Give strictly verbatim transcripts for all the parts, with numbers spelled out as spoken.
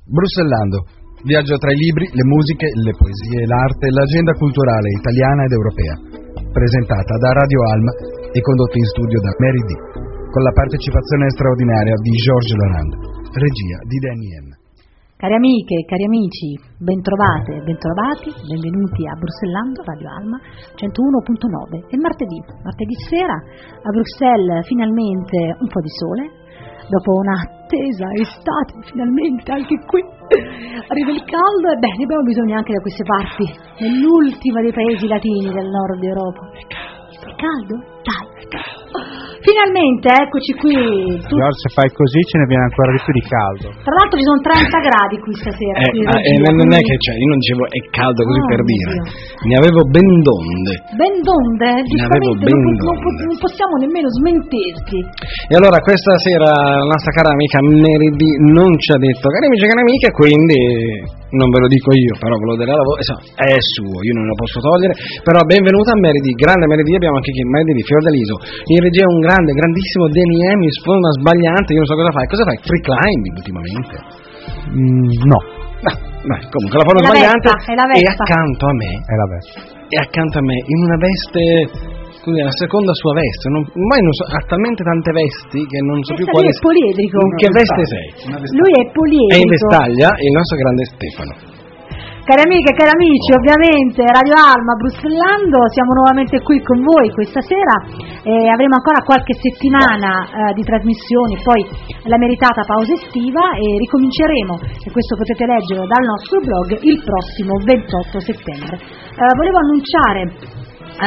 Brussellando. Viaggio tra i libri, le musiche, le poesie, l'arte e l'agenda culturale italiana ed europea. Presentata da Radio Alma e condotta in studio da Mary D. Con la partecipazione straordinaria di Georges Laurent. Regia di Danny M. Cari amiche, cari amici, bentrovate, bentrovati, benvenuti a Brussellando, Radio Alma centouno virgola nove. È martedì, martedì sera, a Bruxelles finalmente un po' di sole, dopo un'attesa estate, finalmente anche qui arriva il caldo e beh, ne abbiamo bisogno anche da queste parti, nell'ultimo dei paesi latini del nord Europa. È caldo? Dai, è caldo. Finalmente, eccoci qui. Tu... Giorgio, se fai così ce ne viene ancora di più di caldo. Tra l'altro ci sono trenta gradi qui stasera. Eh, qui ah, Regia, eh, non è quindi... che cioè, io non dicevo è caldo così Oh, per dire. Dio. Ne avevo ben donde. Ben donde? Giustamente ben non, non, donde. non possiamo nemmeno smentirti. E allora questa sera la nostra cara amica Mary D non ci ha detto cari amici e cari amiche, quindi non ve lo dico io, però ve lo darò la voce, è suo, io non lo posso togliere. Però benvenuta a Mary D, grande Mary D, abbiamo anche qui Mary D di Fiordaliso, in regia un grande, grandissimo Danny M, mi sfonda una sbagliante, io non so cosa fai. Cosa fai? Free climbing ultimamente? Mm, no. Ah, beh, comunque la forma È la sbagliante Vespa, è la Vespa. e accanto a me, È la Vespa. e accanto a me in una veste, scusi, la seconda sua veste, non, ormai non so, ha talmente tante vesti che non so più Questa quale lui è poliedrico. in che veste sei. Lui è E poliedrico. in vestaglia il nostro grande Stefano. Cari amiche e cari amici, ovviamente Radio Alma, Brussellando, siamo nuovamente qui con voi questa sera e avremo ancora qualche settimana eh, di trasmissioni, poi la meritata pausa estiva e ricominceremo, e questo potete leggerlo dal nostro blog, il prossimo ventotto settembre. Eh, volevo annunciare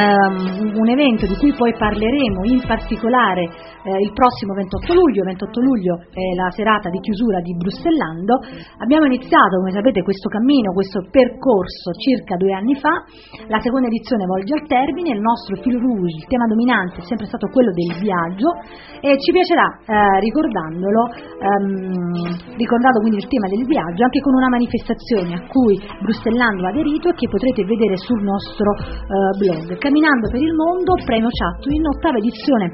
Um, un evento di cui poi parleremo in particolare eh, il prossimo ventotto luglio. ventotto luglio è la serata di chiusura di Brussellando. Abbiamo iniziato, come sapete, questo cammino, questo percorso circa due anni fa. La seconda edizione volge al termine, il nostro fil rouge, il tema dominante è sempre stato quello del viaggio e ci piacerà eh, ricordandolo um, ricordando quindi il tema del viaggio anche con una manifestazione a cui Brussellando ha aderito e che potrete vedere sul nostro uh, blog. Camminando per il mondo, premio Chatwin, ottava edizione,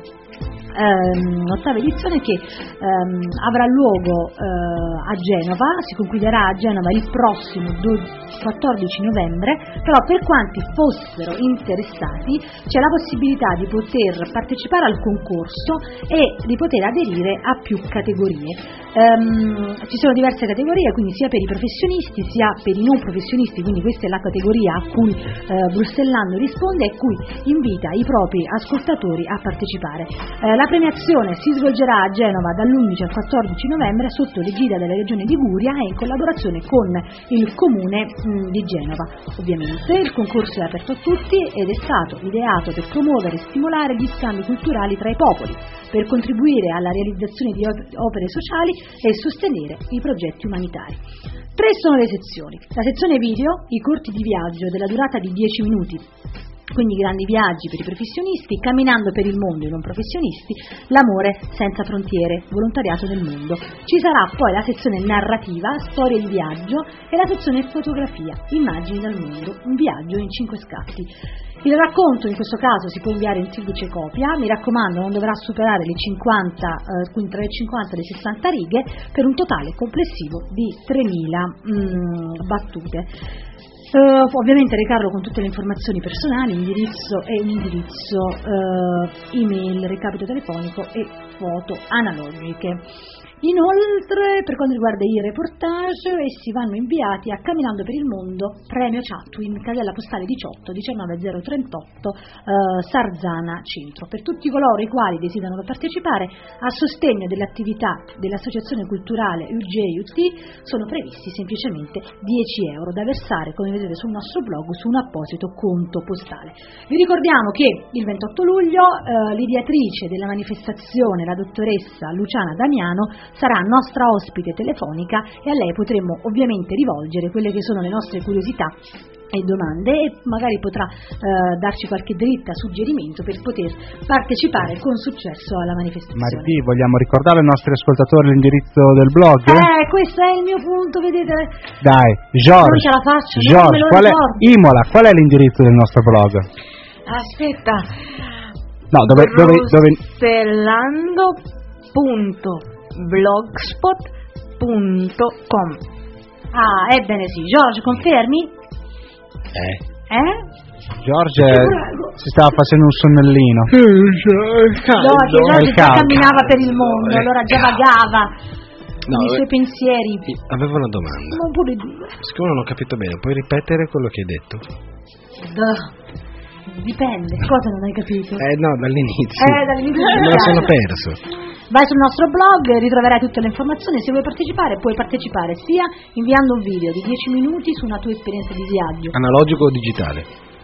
ehm, ottava edizione che ehm, avrà luogo eh, a Genova, si concluderà a Genova il prossimo quattordici novembre, però per quanti fossero interessati c'è la possibilità di poter partecipare al concorso e di poter aderire a più categorie. Um, ci sono diverse categorie, quindi sia per i professionisti sia per i non professionisti, quindi questa è la categoria a cui uh, Brussellando risponde e cui invita i propri ascoltatori a partecipare. Uh, la premiazione si svolgerà a Genova dall'undici al quattordici novembre sotto l'egida della Regione Liguria e in collaborazione con il Comune mh, di Genova. Ovviamente il concorso è aperto a tutti ed è stato ideato per promuovere e stimolare gli scambi culturali tra i popoli, per contribuire alla realizzazione di opere sociali e sostenere i progetti umanitari. Tre sono le sezioni: la sezione video, i corti di viaggio della durata di dieci minuti, quindi grandi viaggi per i professionisti, camminando per il mondo i non professionisti, l'amore senza frontiere, volontariato nel mondo. Ci sarà poi la sezione narrativa, storie di viaggio, e la sezione fotografia, immagini dal mondo, un viaggio in cinque scatti. Il racconto in questo caso si può inviare in triplice copia, mi raccomando non dovrà superare le cinquanta, eh, quindi tra le cinquanta e le sessanta righe, per un totale complessivo di tremila mm, battute. Uh, ovviamente recarlo con tutte le informazioni personali, indirizzo e un indirizzo uh, email, recapito telefonico e foto analogiche. Inoltre, per quanto riguarda i reportage, essi vanno inviati a Camminando per il Mondo, premio Chatwin, casella postale diciotto diciannove zero trentotto, eh, Sarzana Centro. Per tutti coloro i quali desiderano partecipare a sostegno dell'attività dell'Associazione Culturale U G U T sono previsti semplicemente dieci euro da versare, come vedete sul nostro blog, su un apposito conto postale. Vi ricordiamo che il ventotto luglio eh, l'ideatrice della manifestazione, la dottoressa Luciana Damiano, sarà nostra ospite telefonica e a lei potremo ovviamente rivolgere quelle che sono le nostre curiosità e domande e magari potrà eh, darci qualche dritta, suggerimento per poter partecipare con successo alla manifestazione. Martì, vogliamo ricordare ai nostri ascoltatori l'indirizzo del blog? Eh, questo è il mio punto, vedete? Dai, George, non ce la faccio, George, non me lo qual è, ricordo. Imola, qual è l'indirizzo del nostro blog? Aspetta. No, dove, dove, dove... Brussellando punto blogspot punto com. Ah, ebbene sì. Giorgio, confermi? Eh? Eh? Giorgio si stava facendo un sonnellino. No, che Giorgio già camminava per il mondo, allora già vagava no, con i suoi pensieri. Avevo una domanda. Non pure due. Siccome non ho capito bene, puoi ripetere quello che hai detto? Duh. Dipende, cosa non hai capito? Eh no, dall'inizio. Eh, dall'inizio. Me lo sono perso. Vai sul nostro blog, ritroverai tutte le informazioni. Se vuoi partecipare, puoi partecipare sia inviando un video di dieci minuti su una tua esperienza di viaggio. Analogico o digitale?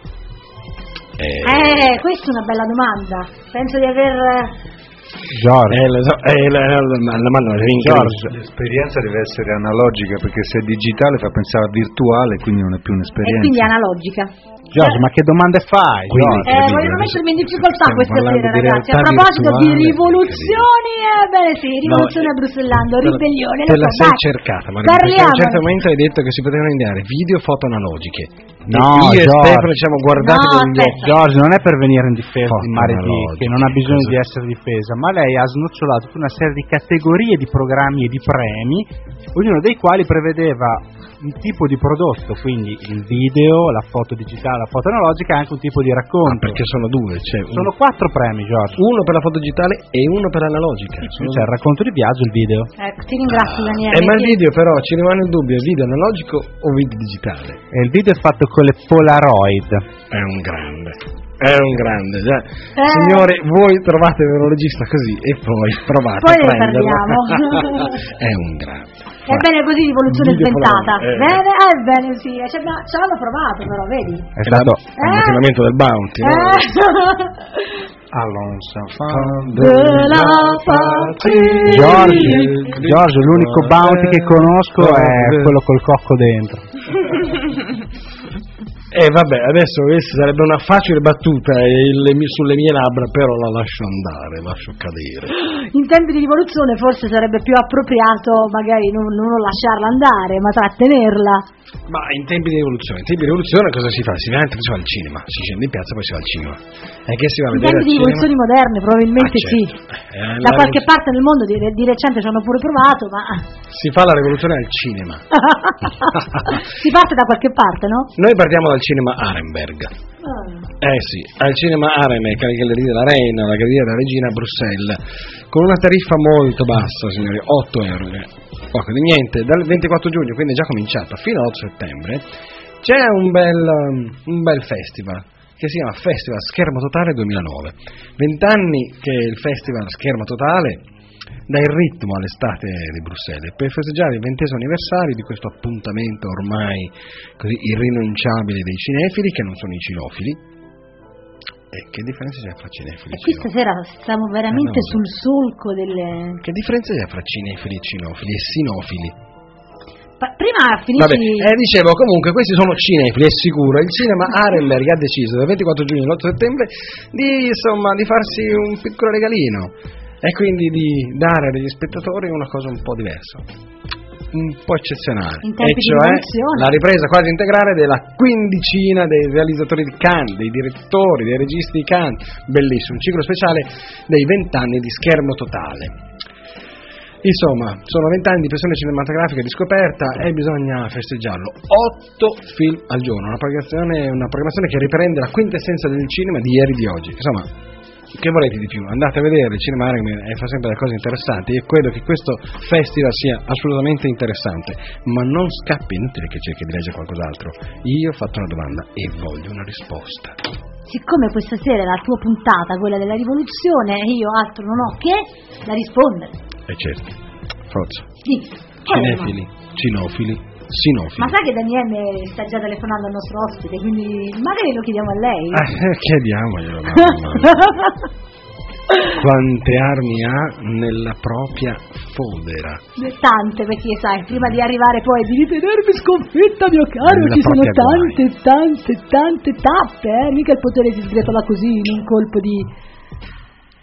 Eh, eh questa è una bella domanda. Penso di aver... Giorgio. Eh, lo so, eh, la, la, la, la mano Giorgio. L'esperienza deve essere analogica, perché se è digitale fa pensare a virtuale, quindi non è più E un'esperienza. quindi è analogica. Giorgio, ma che domande fai? Quindi, Eh, vogliono mettermi in difficoltà stiamo questa parlando sera, di ragazzi. A realtà proposito di virtuale, rivoluzioni, ebbene sì, rivoluzione no, a Bruxellando, te la- ribellione. Te lo la so, sei dai. cercata, Maria, perché a Parliamo. un certo momento hai detto che si potevano inviare video e foto analogiche. No, io e Giorgio. Stefano ci siamo guardati No, con gli aspetta. occhi. Giorgio, non è per venire in difesa Foto di Maridì, analogiche, che non ha bisogno cosa? di essere difesa, ma lei ha snocciolato tutta una serie di categorie di programmi e di premi, ognuno dei quali prevedeva un tipo di prodotto, quindi il video, la foto digitale, la foto analogica e anche un tipo di Ah, racconto. perché sono due, cioè Sono quattro premi, Giorgio. uno per la foto digitale e uno per l'analogica. Sono C'è il racconto di viaggio e il video. Ecco, ti ringrazio, Daniele. Eh, ma il Sì. video però ci rimane il dubbio, è video analogico o video digitale? E il video è fatto con le Polaroid. È un grande, è un grande. Già. Eh. Signori, voi trovate l'orologista così e poi provate Poi a ne prenderlo. parliamo. È un grande. Ebbene così, rivoluzione Video sventata. Polaroid, eh. Bene, eh, bene, sì, ci abbiamo- ce l'hanno provato però, vedi? È È stato la- è l'attivamento del bounty, no? Eh. Alonso Della patria. Giorgio, Giorgio, l'unico bounty che conosco è quello col cocco dentro. Eh vabbè, adesso questa sarebbe una facile battuta e le mie- sulle mie labbra, però la lascio andare, lascio cadere. In tempi di rivoluzione forse sarebbe più appropriato magari non, non lasciarla andare, ma trattenerla. Ma in tempi di rivoluzione, in tempi di rivoluzione cosa si fa? Si va, si va al cinema, si scende in piazza poi si va al cinema. E che si va a In vedere tempi al di cinema? rivoluzioni moderne probabilmente Ah, certo. sì. Eh, Da la qualche rivoluzione- parte nel mondo di, di recente ci hanno pure provato, ma Si fa la rivoluzione al cinema. si parte da qualche parte, no? Noi partiamo dal cinema Arenberg. Ah. Eh sì, al cinema Arenberg, alla Galleria della Reina, alla Galleria della Regina a Bruxelles, con una tariffa molto bassa, signori, otto euro. Poco di niente, dal ventiquattro giugno, quindi è già cominciata, fino all'otto settembre, c'è un bel, um, un bel festival che si chiama Festival Schermo Totale duemilanove. Vent'anni che il Festival Schermo Totale dà il ritmo all'estate di Bruxelles. Per festeggiare il ventesimo anniversario di questo appuntamento ormai così irrinunciabile dei cinefili, che non sono i cinofili. E che differenza c'è fra cinefili e E qui cinofili? stasera stiamo veramente Eh, non lo so. sul solco delle... Che differenza c'è fra cinefili e cinofili e sinofili? Pa- prima Vabbè, finisci... eh, dicevo, comunque questi sono cinefili, è sicuro. Il cinema Arenberg ha deciso dal ventiquattro giugno all'otto settembre di, insomma, di farsi un piccolo regalino e quindi di dare agli spettatori una cosa un po' diversa, un po' eccezionale, In e tempi di cioè rivoluzione. la ripresa quasi integrale della quindicina dei realizzatori di Cannes, dei direttori, dei registi di Cannes. Bellissimo, un ciclo speciale dei vent'anni di Schermo Totale. Insomma, sono vent'anni di passione cinematografica e di scoperta e bisogna festeggiarlo. Otto film al giorno, una programmazione, una programmazione che riprende la quintessenza del cinema di ieri e di oggi. Insomma, che volete di più? Andate a vedere il cinema Arenberg e fa sempre delle cose interessanti. Io credo che questo festival sia assolutamente interessante, ma non scappi, inutile che cerchi di leggere qualcos'altro. Io ho fatto una domanda e voglio una risposta. Siccome questa sera è la tua puntata, quella della rivoluzione, io altro non ho che da rispondere. E certo, forza. Sì. qual è la Cinefili, cinofili, sinofili. Ma sai che Daniele sta già telefonando al nostro ospite, quindi magari lo chiediamo a lei. Eh, chiediamoglielo, mamma. Quante armi ha nella propria fodera? Tante, perché sai, prima di arrivare poi di ritenermi sconfitta, mio caro, Nella ci sono propria tante, tante, tante tappe, eh? Mica il potere si sgretola così in un colpo di...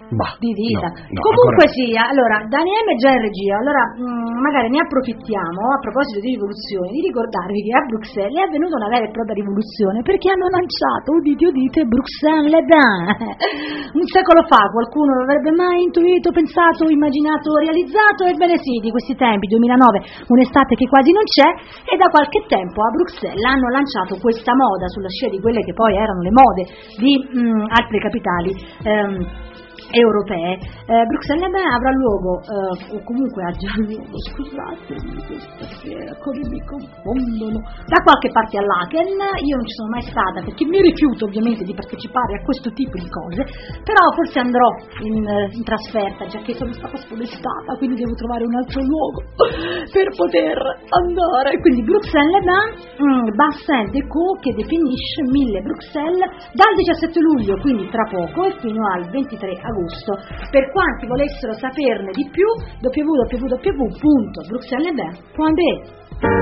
Bah, di vita. no, no, Comunque ancora... sia, allora Daniele è già in regia, allora mh, magari ne approfittiamo a proposito di rivoluzione, di ricordarvi che a Bruxelles è avvenuta una vera e propria rivoluzione perché hanno lanciato, udite udite, Bruxelles Les Bains. Un secolo fa qualcuno non avrebbe mai intuito, pensato, immaginato, realizzato, ebbene sì, di questi tempi, duemilanove, un'estate che quasi non c'è, e da qualche tempo a Bruxelles hanno lanciato questa moda sulla scia di quelle che poi erano le mode di mh, altre capitali ehm, europee. eh, Bruxelles Les Bains avrà luogo eh, o comunque ha già luogo, scusatemi questa sera come mi confondono, da qualche parte a Laken. Io non ci sono mai stata perché mi rifiuto ovviamente di partecipare a questo tipo di cose, però forse andrò in, in trasferta, già che sono stata spodestata, quindi devo trovare un altro luogo per poter andare. Quindi Bruxelles Les Bains, mm, Bassin Déco, che definisce mille Bruxelles dal diciassette luglio, quindi tra poco, e fino al ventitré agosto. Per quanti volessero saperne di più, w w w punto bruxelles les bains punto b e.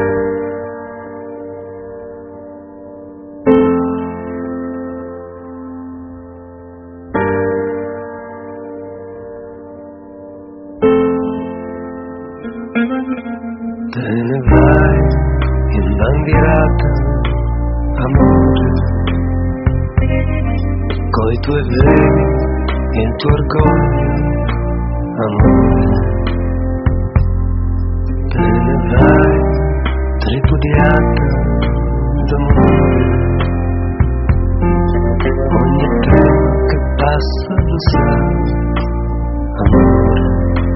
Te ne vai in bandierata, amore, coi tuoi veli e il tuo orgoglio, amore. Te ne vai tripudiata d'amore, ogni treno che passa lo sa, amore.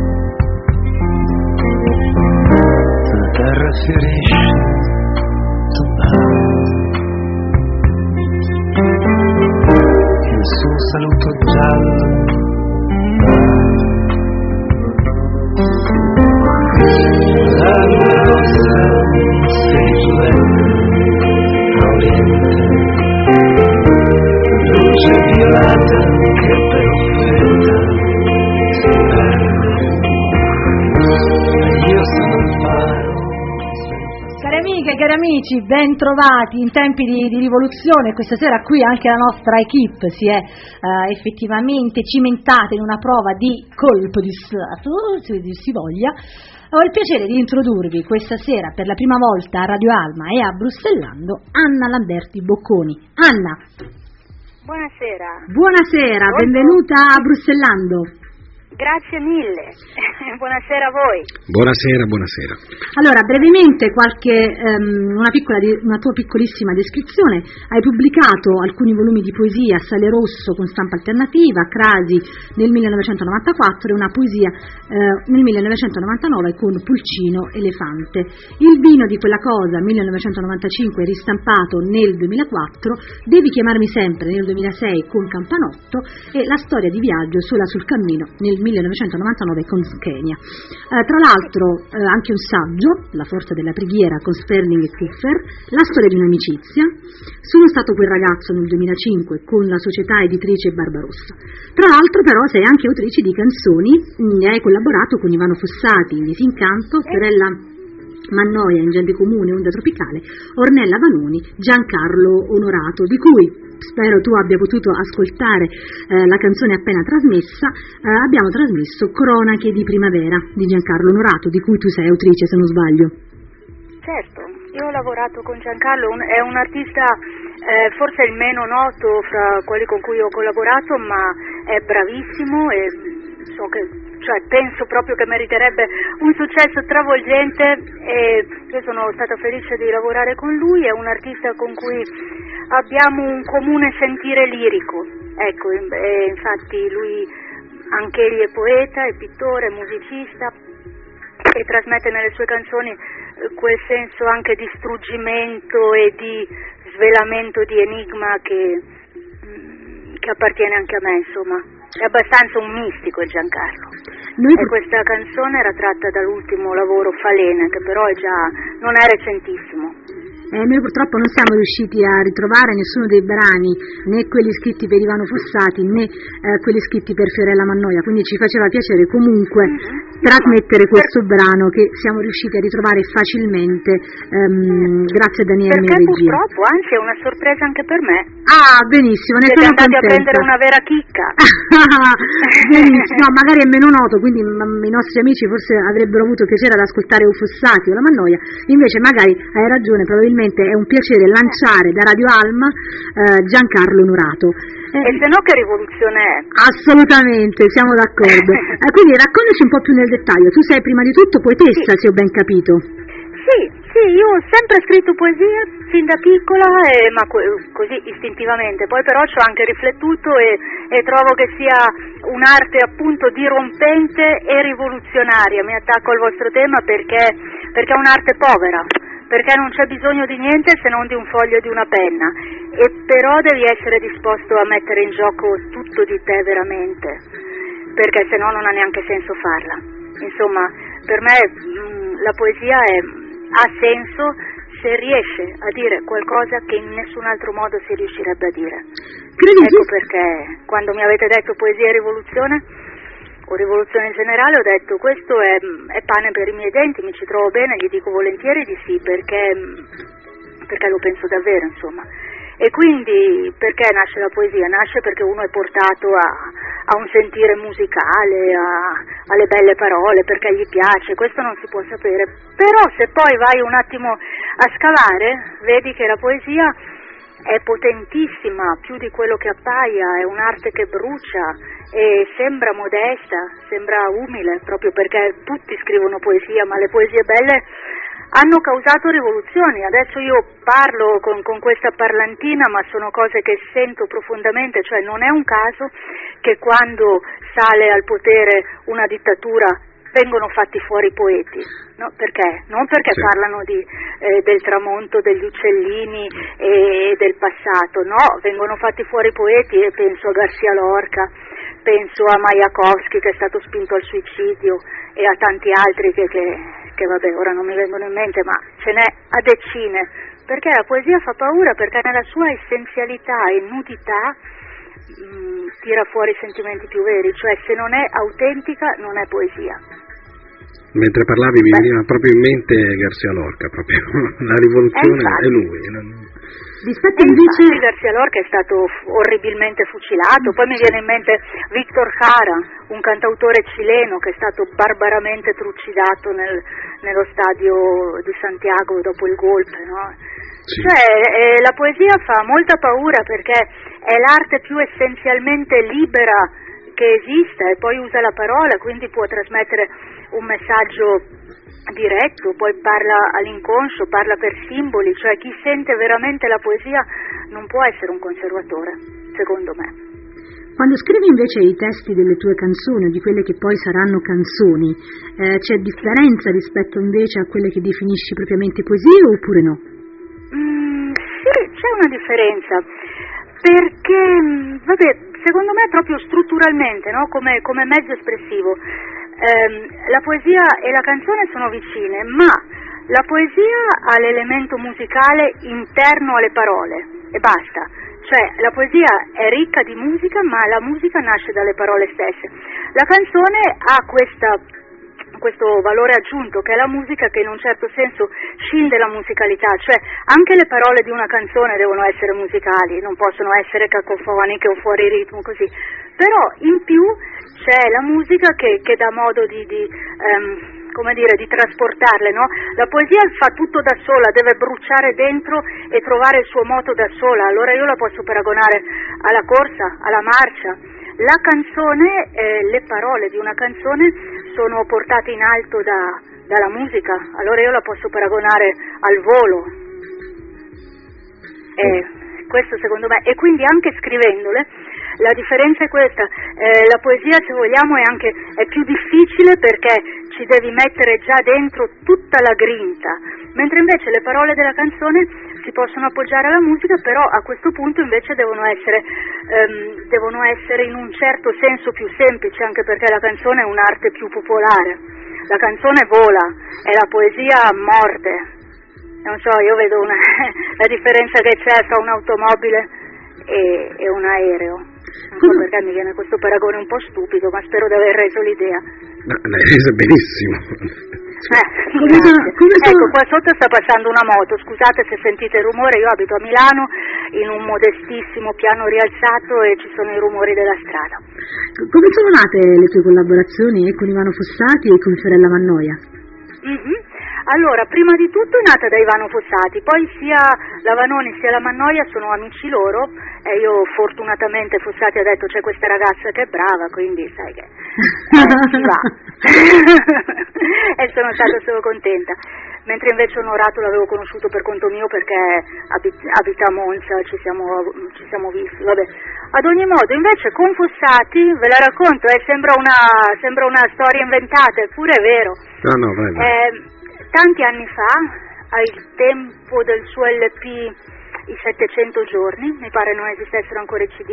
La terra fiorisce, tu vai, il suo saluto giallo, la luna rossa si riflette a oriente, luce violata che perfetta si perde, e io sono il faro. Cari amiche, cari amici, ben trovati in tempi di, di rivoluzione. Questa sera qui anche la nostra equipe si è uh, effettivamente cimentata in una prova di colpo di stato, se si voglia. Ho il piacere di introdurvi questa sera per la prima volta a Radio Alma e a Bruxellando Anna Lamberti Bocconi. Anna. Buonasera. Buonasera, Buonasera. Benvenuta a Bruxellando. Grazie mille, buonasera a voi. Buonasera, buonasera. Allora, brevemente qualche um, una, piccola, una tua piccolissima descrizione. Hai pubblicato alcuni volumi di poesia a Sale Rosso con stampa alternativa, Crasi nel millenovecentonovantaquattro e una poesia eh, nel millenovecentonovantanove con Pulcino Elefante. Il vino di quella cosa, millenovecentonovantacinque, ristampato nel duemilaquattro, Devi chiamarmi sempre nel duemilasei con Campanotto, e La storia di viaggio sola sul cammino nel millenovecentonovantanove con Kenya. Eh, tra l'altro eh, anche un saggio, La forza della preghiera con Sperling e Kuffer, La storia di un'amicizia, Sono stato quel ragazzo nel duemilacinque con la società editrice Barbarossa. Tra l'altro però sei anche autrice di canzoni, mh, hai collaborato con Ivano Fossati in Disincanto, Fiorella Mannoia in Gente Comune, Onda Tropicale, Ornella Vanoni, Giancarlo Onorato, di cui spero tu abbia potuto ascoltare eh, la canzone appena trasmessa. Eh, abbiamo trasmesso Cronache di primavera di Giancarlo Onorato, di cui tu sei autrice, se non sbaglio. Certo, io ho lavorato con Giancarlo, un, è un artista eh, forse il meno noto fra quelli con cui ho collaborato, ma è bravissimo e so che, cioè, penso proprio che meriterebbe un successo travolgente, e io sono stata felice di lavorare con lui. È un artista con cui abbiamo un comune sentire lirico, ecco, e infatti lui anche egli è poeta, è pittore, è musicista e trasmette nelle sue canzoni quel senso anche di struggimento e di svelamento di enigma che, che appartiene anche a me, insomma. È abbastanza un mistico il Giancarlo. Noi... E questa canzone era tratta dall'ultimo lavoro, Falene, che però è già non è recentissimo. Eh, noi purtroppo non siamo riusciti a ritrovare nessuno dei brani, né quelli scritti per Ivano Fossati né eh, quelli scritti per Fiorella Mannoia, quindi ci faceva piacere comunque mm-hmm. trasmettere questo per... brano che siamo riusciti a ritrovare facilmente um, grazie a Daniele in regia. Purtroppo, anzi è una sorpresa anche per me. Ah, benissimo, ne siete sono andati contenta. A prendere una vera chicca. Benissimo, no, magari è meno noto, quindi m- i nostri amici forse avrebbero avuto piacere ad ascoltare o Fossati o la Mannoia, invece magari hai ragione, probabilmente è un piacere lanciare da Radio Alma eh, Giancarlo Nurato. Eh, e se no che rivoluzione è? Assolutamente, siamo d'accordo. eh, quindi raccontaci un po' più nel dettaglio, tu sei prima di tutto poetessa, sì. Se ho ben capito. Sì, sì, io ho sempre scritto poesie fin da piccola, eh, ma co- così istintivamente, poi però ci ho anche riflettuto e, e trovo che sia un'arte appunto dirompente e rivoluzionaria. Mi attacco al vostro tema perché, perché è un'arte povera, perché non c'è bisogno di niente se non di un foglio e di una penna, e però devi essere disposto a mettere in gioco tutto di te veramente, perché se no non ha neanche senso farla. Insomma, per me mh, la poesia è, ha senso se riesce a dire qualcosa che in nessun altro modo si riuscirebbe a dire. Credi ecco perché quando mi avete detto poesia e rivoluzione, o rivoluzione in generale, ho detto questo è, è pane per i miei denti, mi ci trovo bene, gli dico volentieri di sì, perché, perché lo penso davvero, insomma. E quindi perché nasce la poesia? Nasce perché uno è portato a, a un sentire musicale, a, alle belle parole, perché gli piace, questo non si può sapere, però se poi vai un attimo a scavare, vedi che la poesia è potentissima, più di quello che appaia, è un'arte che brucia e sembra modesta, sembra umile, proprio perché tutti scrivono poesia, ma le poesie belle hanno causato rivoluzioni. Adesso io parlo con, con questa parlantina, ma sono cose che sento profondamente, cioè non è un caso che quando sale al potere una dittatura vengono fatti fuori i poeti, no? Perché? Non perché sì. parlano di, eh, del tramonto, degli uccellini e del passato, no, vengono fatti fuori i poeti, e penso a Garcia Lorca, penso a Majakovskij che è stato spinto al suicidio e a tanti altri che, che, che vabbè ora non mi vengono in mente, ma ce n'è a decine, perché la poesia fa paura, perché nella sua essenzialità e nudità mh, tira fuori i sentimenti più veri, cioè se non è autentica non è poesia. Mentre parlavi mi veniva proprio in mente Garcia Lorca, proprio la rivoluzione è lui. Rispetto invece infatti, Garcia Lorca è stato orribilmente fucilato, poi mi viene in mente Víctor Jara, un cantautore cileno che è stato barbaramente trucidato nel, nello stadio di Santiago dopo il golpe, no? Sì. Cioè eh, la poesia fa molta paura perché è l'arte più essenzialmente libera che esista, e poi usa la parola, quindi può trasmettere un messaggio diretto, poi parla all'inconscio, parla per simboli, cioè chi sente veramente la poesia non può essere un conservatore, secondo me. Quando scrivi invece i testi delle tue canzoni o di quelle che poi saranno canzoni, eh, c'è differenza rispetto invece a quelle che definisci propriamente poesie oppure no? Mm, sì, c'è una differenza, perché, vabbè, secondo me proprio strutturalmente, no? come, come mezzo espressivo, ehm, la poesia e la canzone sono vicine, ma la poesia ha l'elemento musicale interno alle parole e basta, cioè la poesia è ricca di musica, ma la musica nasce dalle parole stesse. La canzone ha questa questo valore aggiunto che è la musica, che in un certo senso scinde la musicalità, cioè anche le parole di una canzone devono essere musicali, non possono essere cacofoniche o fuori ritmo così, però in più c'è la musica che, che dà modo di, di um, come dire, di trasportarle, no? La poesia fa tutto da sola, deve bruciare dentro e trovare il suo moto da sola, allora io la posso paragonare alla corsa, alla marcia. La canzone, eh, le parole di una canzone sono portate in alto da, dalla musica, allora io la posso paragonare al volo. Eh, questo secondo me, e quindi anche scrivendole, la differenza è questa, eh, la poesia se vogliamo è anche è più difficile perché ci devi mettere già dentro tutta la grinta, mentre invece le parole della canzone si possono appoggiare alla musica, però a questo punto invece devono essere, ehm, devono essere in un certo senso più semplici, anche perché la canzone è un'arte più popolare, la canzone vola e la poesia morde. non so, io vedo una, la differenza che c'è tra un'automobile e, e un aereo. Non so perché mi viene questo paragone un po' stupido, ma spero di aver reso l'idea. No, l'hai resa benissimo. Eh, come sono, come sono... Ecco, qua sotto sta passando una moto, scusate se sentite il rumore, io abito a Milano in un modestissimo piano rialzato e ci sono i rumori della strada. Come sono nate le tue collaborazioni con Ivano Fossati e con Fiorella Mannoia? Mm-hmm. Allora, prima di tutto è nata da Ivano Fossati, poi sia la Vanoni sia la Mannoia sono amici loro e io fortunatamente Fossati ha detto c'è questa ragazza che è brava, quindi sai che eh, ci va. E sono stata solo contenta. Mentre invece Onorato l'avevo conosciuto per conto mio perché abit- abita a Monza, ci siamo, ci siamo visti, vabbè. Ad ogni modo, invece con Fossati, ve la racconto, eh, sembra, una, sembra una storia inventata, eppure è vero. No, no, vai, vai. Eh, tanti anni fa, al tempo del suo L P I settecento giorni, mi pare non esistessero ancora i C D,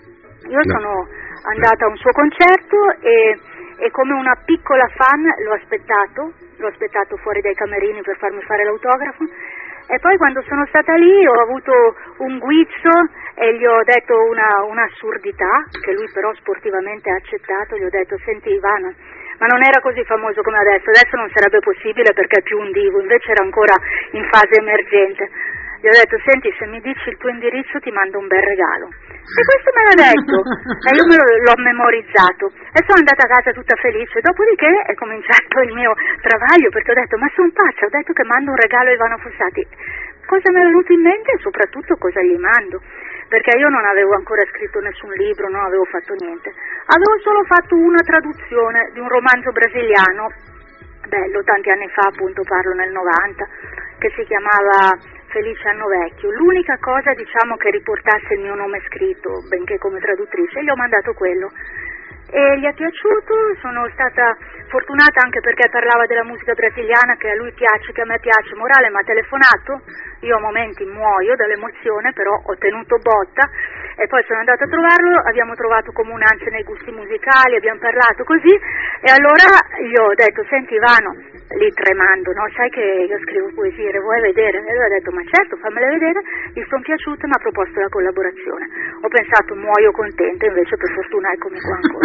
io no. sono andata a un suo concerto e, e come una piccola fan l'ho aspettato, l'ho aspettato fuori dai camerini per farmi fare l'autografo e poi quando sono stata lì ho avuto un guizzo e gli ho detto una, un'assurdità che lui però sportivamente ha accettato, gli ho detto senti Ivano, ma non era così famoso come adesso, adesso non sarebbe possibile perché è più un divo, invece era ancora in fase emergente. Gli ho detto, senti, se mi dici il tuo indirizzo ti mando un bel regalo. E questo me l'ha detto, e io me lo, l'ho memorizzato. E sono andata a casa tutta felice. Dopodiché è cominciato il mio travaglio, perché ho detto, ma sono pazza, ho detto che mando un regalo a Ivano Fossati. Cosa mi è venuto in mente e soprattutto cosa gli mando? Perché io non avevo ancora scritto nessun libro, non avevo fatto niente. Avevo solo fatto una traduzione di un romanzo brasiliano, bello, tanti anni fa, appunto parlo nel novanta, che si chiamava Felice anno vecchio. L'unica cosa, diciamo, che riportasse il mio nome scritto, benché come traduttrice, gli ho mandato quello. E gli è piaciuto, sono stata fortunata anche perché parlava della musica brasiliana che a lui piace, che a me piace. Morale mi ha telefonato, io a momenti muoio dall'emozione, però ho tenuto botta e poi sono andata a trovarlo, abbiamo trovato comunanze nei gusti musicali, abbiamo parlato così e allora gli ho detto, senti Ivano, lì tremando, no? Sai che io scrivo poesie, le vuoi vedere? E lui ha detto, ma certo, fammele vedere, gli sono piaciute e mi ha proposto la collaborazione. Ho pensato, muoio contenta, invece per fortuna eccomi qua ancora.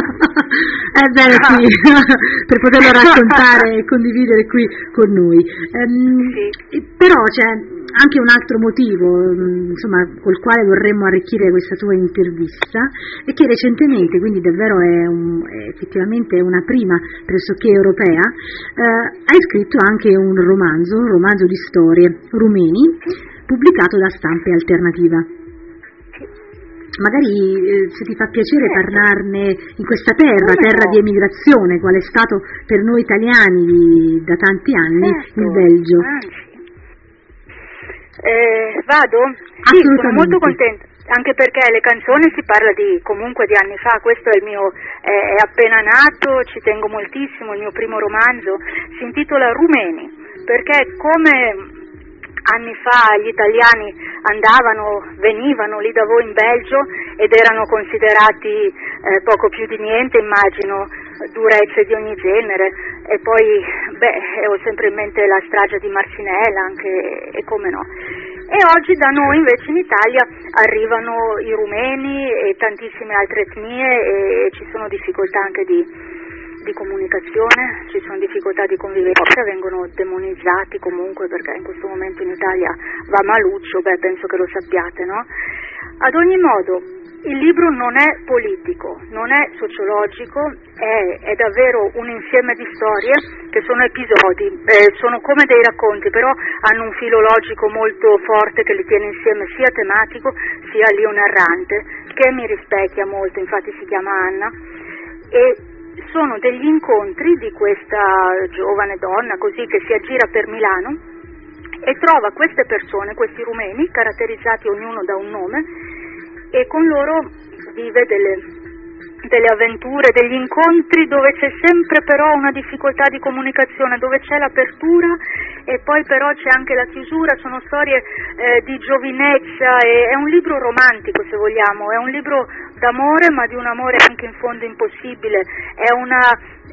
Ebbene sì, per poterlo raccontare e condividere qui con noi. Ehm, sì. Però c'è anche un altro motivo, insomma, col quale vorremmo arricchire questa tua intervista, e che recentemente, quindi davvero è, un, è effettivamente una prima pressoché europea, eh, hai scritto anche un romanzo, un romanzo di storie rumeni, pubblicato da Stampe Alternativa. Magari eh, se ti fa piacere certo. parlarne in questa terra, Come terra no? di emigrazione, qual è stato per noi italiani da tanti anni certo. il Belgio. Anzi. Eh, vado? Sì, sono molto contenta, anche perché le canzoni si parla di comunque di anni fa, questo è il mio, è, è appena nato, ci tengo moltissimo, il mio primo romanzo, si intitola Rumeni, perché come anni fa gli italiani andavano, venivano lì da voi in Belgio ed erano considerati eh, poco più di niente, immagino, durezze di ogni genere, e poi beh, ho sempre in mente la strage di Marcinella, anche, e come no. E oggi da noi invece in Italia arrivano i rumeni e tantissime altre etnie e ci sono difficoltà anche di di comunicazione, ci sono difficoltà di convivenza, vengono demonizzati comunque perché in questo momento in Italia va maluccio, beh penso che lo sappiate, no? Ad ogni modo il libro non è politico, non è sociologico, è, è davvero un insieme di storie che sono episodi, eh, sono come dei racconti, però hanno un filo logico molto forte che li tiene insieme, sia tematico sia lì un errante, che mi rispecchia molto, infatti si chiama Anna, e sono degli incontri di questa giovane donna così che si aggira per Milano e trova queste persone, questi rumeni, caratterizzati ognuno da un nome, e con loro vive delle, delle avventure, degli incontri dove c'è sempre però una difficoltà di comunicazione, dove c'è l'apertura e poi però c'è anche la chiusura, sono storie eh, di giovinezza, e, è un libro romantico se vogliamo, è un libro d'amore ma di un amore anche in fondo impossibile, è una,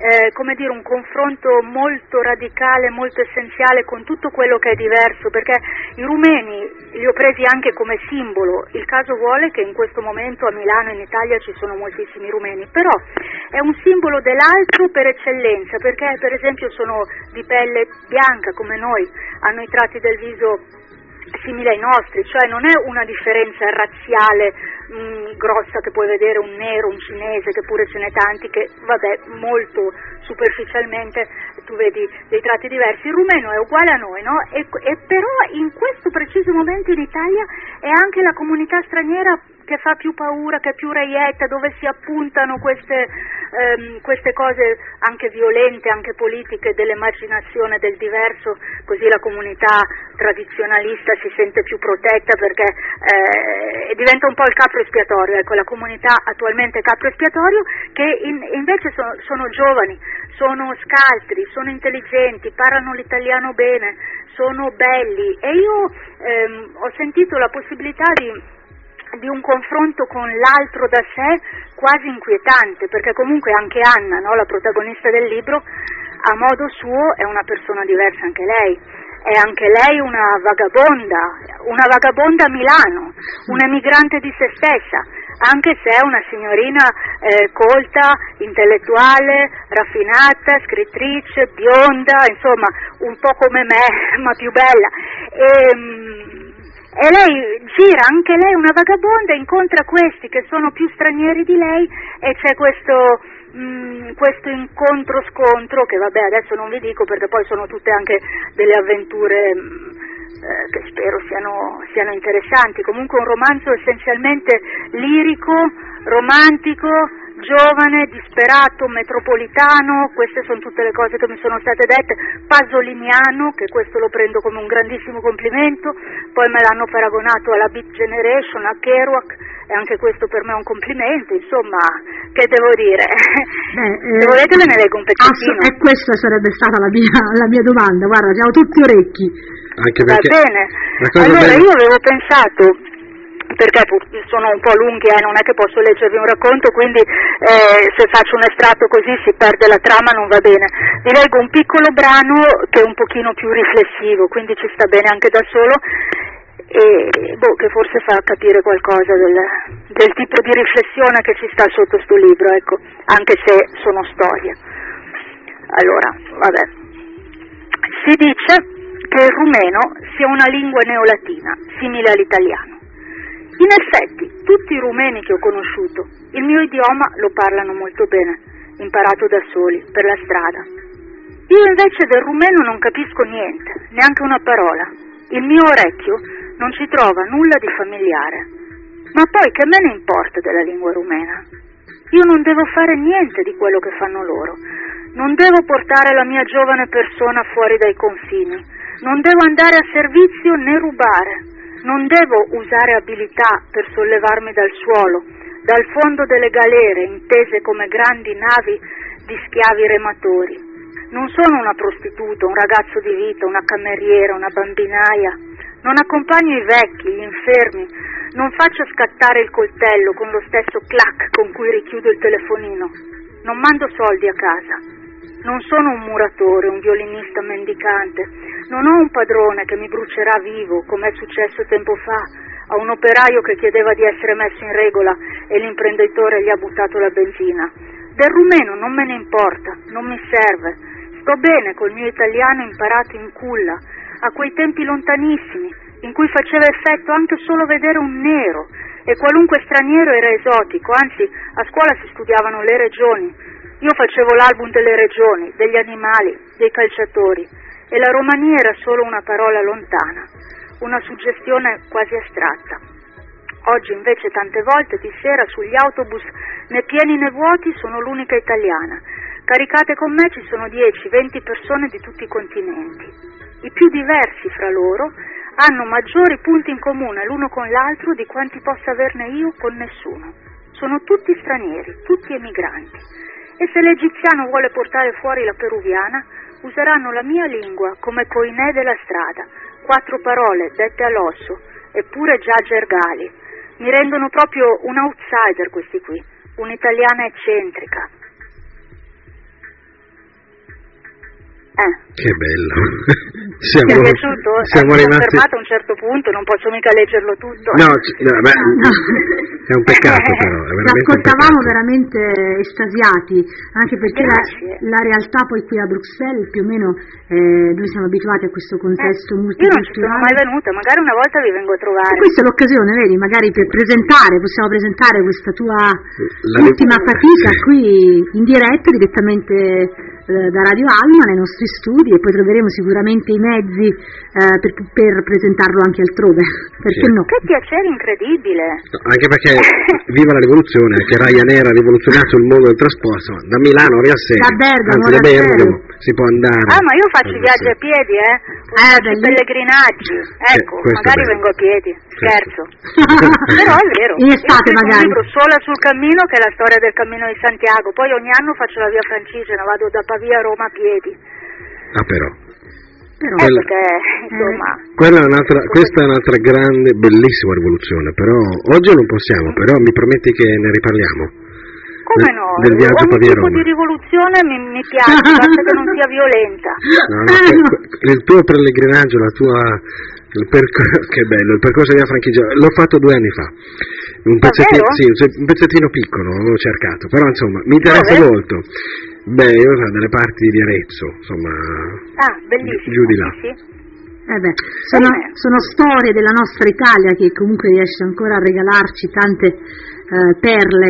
eh, come dire, un confronto molto radicale, molto essenziale con tutto quello che è diverso, perché i rumeni li ho presi anche come simbolo. Il caso vuole che in questo momento a Milano e in Italia ci sono moltissimi rumeni, però è un simbolo dell'altro per eccellenza, perché per esempio sono di pelle bianca come noi, hanno i tratti del viso simili ai nostri, cioè non è una differenza razziale mh, grossa che puoi vedere un nero, un cinese, che pure ce n'è tanti, che vabbè molto superficialmente tu vedi dei tratti diversi. Il rumeno è uguale a noi, no? E, e però in questo preciso momento in Italia è anche la comunità straniera che fa più paura, che è più reietta, dove si appuntano queste, ehm, queste cose anche violente, anche politiche, dell'emarginazione del diverso, così la comunità tradizionalista si sente più protetta, perché eh, diventa un po' il capro espiatorio. Ecco, la comunità attualmente è capro espiatorio, che in, invece sono, sono giovani, sono scaltri, sono intelligenti, parlano l'italiano bene, sono belli, e io ehm, ho sentito la possibilità di di un confronto con l'altro da sé quasi inquietante, perché comunque anche Anna, no, la protagonista del libro, a modo suo è una persona diversa anche lei, è anche lei una vagabonda, una vagabonda a Milano, un'emigrante di se stessa, anche se è una signorina eh, colta, intellettuale, raffinata, scrittrice, bionda, insomma un po' come me, ma più bella. E, E lei gira, anche lei una vagabonda, incontra questi che sono più stranieri di lei, e c'è questo, mh, questo incontro-scontro che vabbè adesso non vi dico, perché poi sono tutte anche delle avventure mh, eh, che spero siano, siano interessanti. Comunque un romanzo essenzialmente lirico, romantico, giovane, disperato, metropolitano, queste sono tutte le cose che mi sono state dette, pasoliniano, che questo lo prendo come un grandissimo complimento, poi me l'hanno paragonato alla Beat Generation, a Kerouac, e anche questo per me è un complimento, insomma, che devo dire? Beh, eh, se volete ve ne leggo un pezzettino. E questa sarebbe stata la mia, la mia domanda, guarda, siamo tutti orecchi. Anche perché, va bene, allora bene. Io avevo pensato, perché sono un po' lunghi, eh, non è che posso leggervi un racconto, quindi eh, se faccio un estratto così si perde la trama, non va bene. Vi leggo un piccolo brano che è un pochino più riflessivo, quindi ci sta bene anche da solo, e boh, che forse fa capire qualcosa del, del tipo di riflessione che ci sta sotto sto libro, ecco, anche se sono storie. Allora, vabbè, si dice che il rumeno sia una lingua neolatina, simile all'italiano. In effetti, tutti i rumeni che ho conosciuto, il mio idioma lo parlano molto bene, imparato da soli, per la strada. Io invece del rumeno non capisco niente, neanche una parola. Il mio orecchio non ci trova nulla di familiare. Ma poi che me ne importa della lingua rumena? Io non devo fare niente di quello che fanno loro. Non devo portare la mia giovane persona fuori dai confini. Non devo andare a servizio né rubare. Non devo usare abilità per sollevarmi dal suolo, dal fondo delle galere intese come grandi navi di schiavi rematori. Non sono una prostituta, un ragazzo di vita, una cameriera, una bambinaia. Non accompagno i vecchi, gli infermi. Non faccio scattare il coltello con lo stesso clac con cui richiudo il telefonino. Non mando soldi a casa. Non sono un muratore, un violinista mendicante. Non ho un padrone che mi brucerà vivo, come è successo tempo fa a un operaio che chiedeva di essere messo in regola e l'imprenditore gli ha buttato la benzina. Del rumeno non me ne importa, non mi serve. Sto bene col mio italiano imparato in culla, a quei tempi lontanissimi, in cui faceva effetto anche solo vedere un nero, e qualunque straniero era esotico, anzi a scuola si studiavano le regioni. Io facevo l'album delle regioni, degli animali, dei calciatori, e la Romania era solo una parola lontana, una suggestione quasi astratta. Oggi invece tante volte di sera sugli autobus né pieni né vuoti sono l'unica italiana. Caricate con me ci sono dieci venti persone di tutti i continenti. I più diversi fra loro hanno maggiori punti in comune l'uno con l'altro di quanti possa averne io con nessuno. Sono tutti stranieri, tutti emigranti. E se l'egiziano vuole portare fuori la peruviana, useranno la mia lingua come coinè della strada, quattro parole dette all'osso, eppure già gergali. Mi rendono proprio un outsider questi qui, un'italiana eccentrica. Eh. Che bello. Ti Siamo, è piaciuto? siamo eh, rimasti... fermato a un certo punto, non posso mica leggerlo tutto. No, c- no, beh, No. è un peccato però, è veramente un L'ascoltavamo peccato. veramente estasiati, anche perché la, Grazie. la realtà poi qui a Bruxelles più o meno eh, noi siamo abituati a questo contesto Eh, io non ci sono multiculturale. mai venuta, magari una volta vi vengo a trovare. E questa è l'occasione, vedi, magari per presentare, possiamo presentare questa tua La- ultima fatica sì. qui in diretta direttamente eh, da Radio Alma nei nostri studi, e poi troveremo sicuramente i mezzi eh, per, per presentarlo anche altrove, perché Sì. no? Che piacere incredibile. No, anche perché viva la rivoluzione, anche Ryanair ha rivoluzionato il mondo del trasporto, da Milano a Riasseri, Da Bergamo, anzi da da Bergamo Bergamo. si può andare. Ah, ma io faccio a i viaggi a Riasseri. piedi, eh? Eh, Faccio i belli- pellegrinaggi. Ecco, questo è magari bello. vengo a piedi, Questo. scherzo. Però è vero. In estate io scrivo magari. un libro Sola sul cammino, che è la storia del cammino di Santiago. Poi ogni anno faccio la via Francigena, vado da Pavia a Roma a piedi. Ah però, Però, Eh, Quella- perché, insomma... quella è un'altra, questa è un'altra grande, bellissima rivoluzione, però oggi non possiamo, però mi prometti che ne riparliamo? Come Del- no? del viaggio Ogni tipo Pavia-Roma. di rivoluzione mi, mi piace, basta che non sia violenta. No, no, que- que- il tuo pellegrinaggio, la tua, il percor- che bello, il percorso di Franchigia, l'ho fatto due anni fa. Un pezzettino, Davvero? sì, un se- un pezzettino piccolo, l'avevo cercato, però insomma mi interessa Dove? molto. Beh, io so, dalle parti di Arezzo, insomma, Ah, bellissimo. giù di là. Sì, sì. eh beh, sono, Bene. sono storie della nostra Italia che comunque riesce ancora a regalarci tante eh, perle.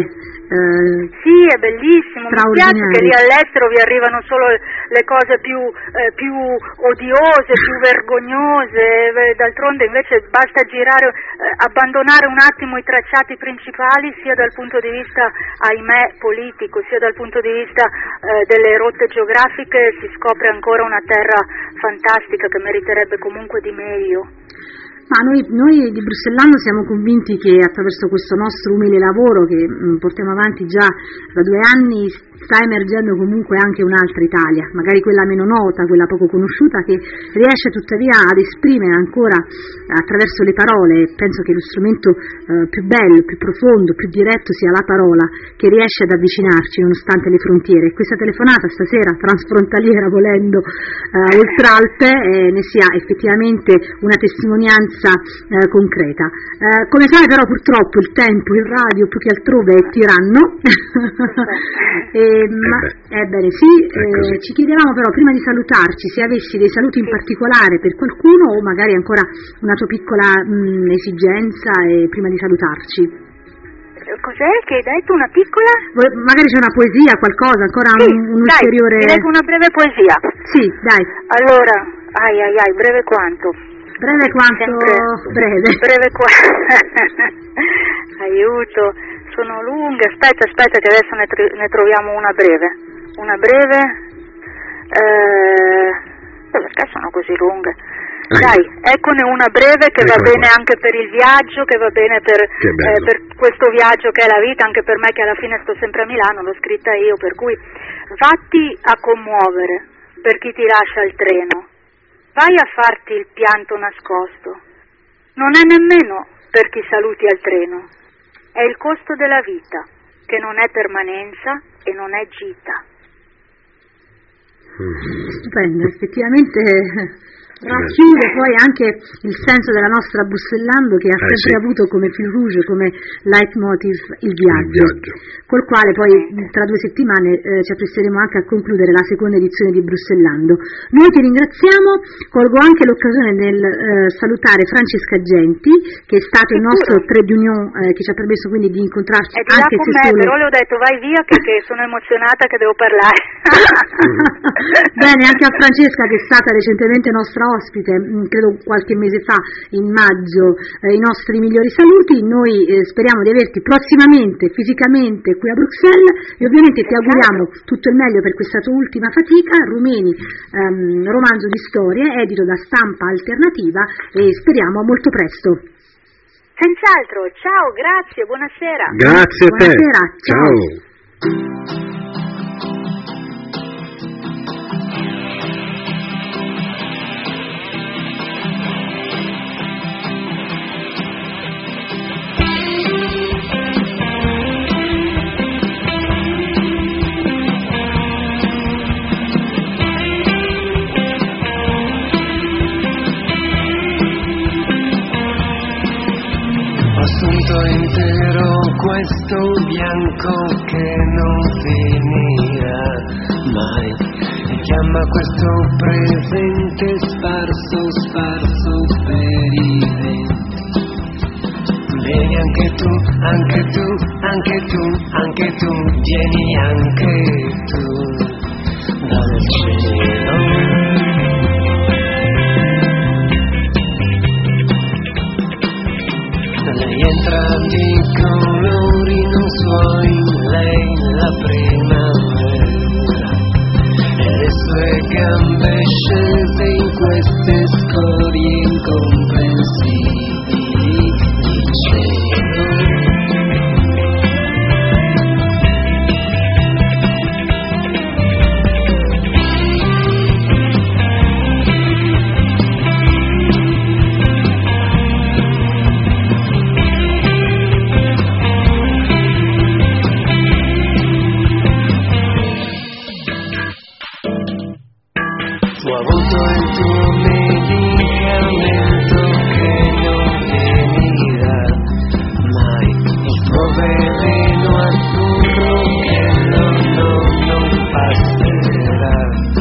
eh, Sì, è bellissimo, mi piace straordinarie. che lì all'estero vi arrivano solo le cose più, eh, più odiose, più vergognose, eh, d'altronde invece basta girare, eh, abbandonare un attimo i tracciati principali sia dal punto di vista, ahimè, politico, sia dal punto di vista eh, delle rotte geografiche, si scopre ancora una terra fantastica che meriterebbe comunque di meglio. Ma noi, noi di Bruxellando siamo convinti che attraverso questo nostro umile lavoro che mh, portiamo avanti già da due anni sta emergendo comunque anche un'altra Italia, magari quella meno nota, quella poco conosciuta, che riesce tuttavia ad esprimere ancora attraverso le parole. Penso che lo strumento eh, più bello, più profondo, più diretto sia la parola, che riesce ad avvicinarci nonostante le frontiere. Questa telefonata stasera, transfrontaliera volendo, eh, oltre Alpe, eh, ne sia effettivamente una testimonianza eh, concreta. Eh, come sai però purtroppo il tempo, il radio più che altrove è tiranno. e, ma, ebbene sì, eh, ci chiedevamo però prima di salutarci se avessi dei saluti in particolare per qualcuno o magari ancora una tua piccola mh, esigenza eh, prima di salutarci. Cos'è che hai detto? Una piccola? Vuoi- magari c'è una poesia, qualcosa, ancora Sì, un, un dai, ulteriore... ti leggo una breve poesia. Sì, dai, Allora, ai ai ai, breve quanto? breve quanto Sempre breve. Breve quanto? Aiuto, sono lunghe. Aspetta, aspetta che adesso ne, tro- ne troviamo una breve. Una breve... Eh, perché sono così lunghe? Dai, eccone una breve che va Eccola bene qua. anche per il viaggio, che va bene per, Che bello. eh, per questo viaggio che è la vita, anche per me che alla fine sto sempre a Milano, l'ho scritta io, per cui vatti a commuovere per chi ti lascia il treno, vai a farti il pianto nascosto, non è nemmeno per chi saluti al treno, è il costo della vita, che non è permanenza e non è gita. Stupendo, effettivamente racchiude poi anche il senso della nostra Bruxellando, che ha Eh, sempre sì. avuto come fil rouge, come leitmotiv il viaggio, Il viaggio. col quale poi tra due settimane eh, ci appresteremo anche a concludere la seconda edizione di Bruxellando. Noi ti ringraziamo, colgo anche l'occasione nel eh, salutare Francesca Genti, che è stato il Sicuro. nostro trade union, eh, che ci ha permesso quindi di incontrarci È di là anche con se me, solo... però le ho detto vai via che, che sono emozionata che devo parlare. Bene, anche a Francesca che è stata recentemente nostra ospite, mh, credo qualche mese fa, in maggio, eh, i nostri migliori saluti. Noi eh, speriamo di averti prossimamente fisicamente qui a Bruxelles e ovviamente ti auguriamo tutto il meglio per questa tua ultima fatica, Rumeni, ehm, romanzo di storie, edito da Stampa Alternativa, e speriamo molto presto. Senz'altro, ciao, grazie, buonasera. Grazie a te. Buonasera, ciao. Ciao. avuto intero questo bianco che non finirà mai, e chiama questo presente sparso, sparso per i venti. Vieni anche tu, anche tu, anche tu, anche tu, vieni anche tu dal cielo. Lei entra di colori non suoi, lei la primavera, e le sue gambe scese in queste scorie incomprensibili di cielo. Tu hai avuto il tuo medicamento che non finirà mai, il tuo veleno azzurro che non, non, non passerà.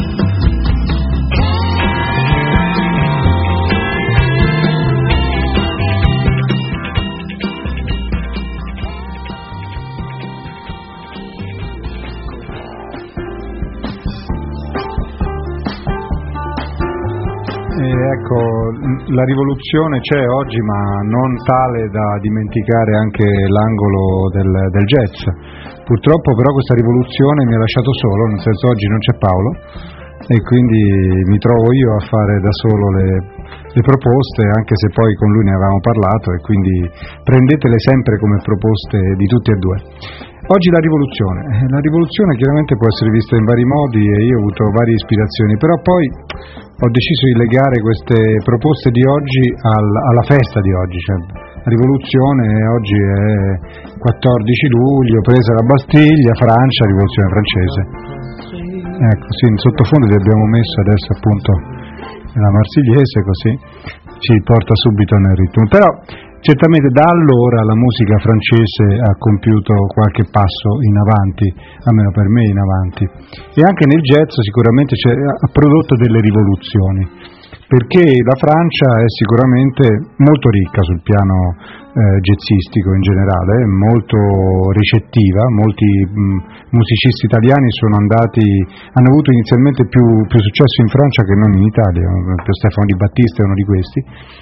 E ecco, la rivoluzione c'è oggi, ma non tale da dimenticare anche l'angolo del, del jazz. Purtroppo però questa rivoluzione mi ha lasciato solo, nel senso oggi non c'è Paolo e quindi mi trovo io a fare da solo le, le proposte, anche se poi con lui ne avevamo parlato, e quindi prendetele sempre come proposte di tutti e due. Oggi la rivoluzione, la rivoluzione chiaramente può essere vista in vari modi e io ho avuto varie ispirazioni, però poi ho deciso di legare queste proposte di oggi al, alla festa di oggi, cioè la rivoluzione oggi è quattordici luglio, presa la Bastiglia, Francia, rivoluzione francese. Ecco, sì, in sottofondo vi abbiamo messo adesso appunto la Marsigliese, così ci porta subito nel ritmo. Però certamente da allora la musica francese ha compiuto qualche passo in avanti, almeno per me in avanti, e anche nel jazz sicuramente ha prodotto delle rivoluzioni, perché la Francia è sicuramente molto ricca sul piano eh, jazzistico in generale, molto ricettiva. Molti mh, musicisti italiani sono andati, hanno avuto inizialmente più, più successo in Francia che non in Italia, Stefano Di Battista è uno di questi,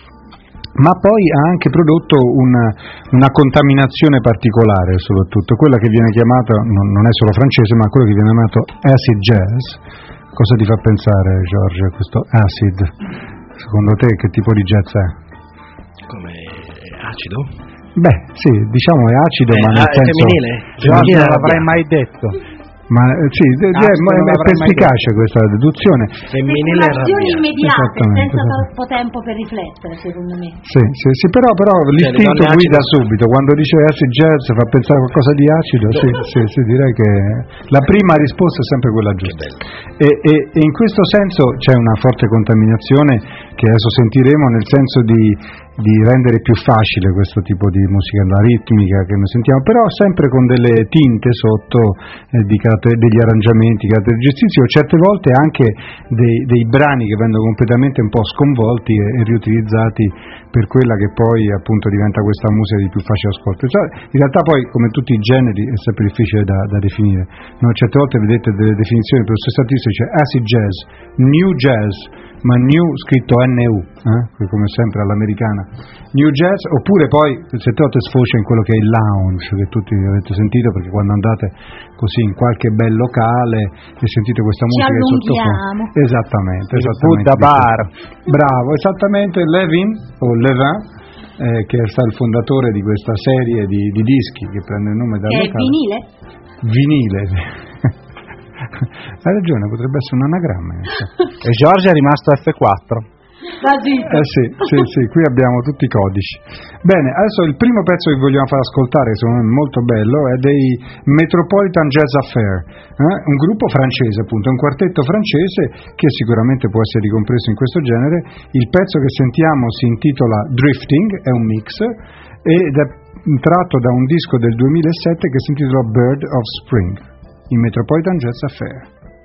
ma poi ha anche prodotto una, una contaminazione particolare, soprattutto quella che viene chiamata, non, non è solo francese, ma quello che viene chiamato acid jazz. Cosa ti fa pensare, Giorgio, questo acid? Secondo te che tipo di jazz è? Come acido? Beh, sì, diciamo è acido, eh, ma nel ah, senso... femminile? Giorgio non l'avrei mai detto. Ma sì, ah, è, è perspicace questa deduzione. Femminile Speculazioni immediate, senza esatto. troppo tempo per riflettere, secondo me. Sì, sì, sì, però, però l'istinto guida subito. Quando dice acid jazz fa pensare a qualcosa di acido, sì, sì, sì, direi che la prima risposta è sempre quella giusta. E, e, e in questo senso c'è una forte contaminazione che adesso sentiremo, nel senso di di rendere più facile questo tipo di musica, la ritmica che noi sentiamo, però sempre con delle tinte sotto eh, di caratter- degli arrangiamenti caratteristici, o certe volte anche dei, dei brani che vengono completamente un po' sconvolti e, e riutilizzati per quella che poi appunto diventa questa musica di più facile ascolto. Cioè, in realtà poi, come tutti i generi, è sempre difficile da, da definire, no? Certe volte vedete delle definizioni per lo stesso artista, dice acid jazz, new jazz, ma new scritto N U, eh? Come sempre all'americana, new jazz, oppure poi certe volte sfocia in quello che è il lounge, che tutti avete sentito, perché quando andate così in qualche bel locale e sentite questa Ci musica sottofondo, esattamente, esattamente Buddha Bar, bravo, esattamente, Levin o Levin, eh, che è stato il fondatore di questa serie di, di dischi che prende il nome dal che locale. È vinile? Vinile. Hai ragione, potrebbe essere un anagramma. E Giorgio è rimasto F quattro. Eh sì, sì, sì, qui abbiamo tutti i codici. Bene, adesso il primo pezzo che vogliamo far ascoltare, secondo me molto bello, è dei Metropolitan Jazz Affair, eh? Un gruppo francese, appunto, un quartetto francese che sicuramente può essere ricompreso in questo genere. Il pezzo che sentiamo si intitola Drifting, è un mix, ed è tratto da un disco del duemilasette che si intitola Bird of Spring, i Metropolitan Jazz Affair.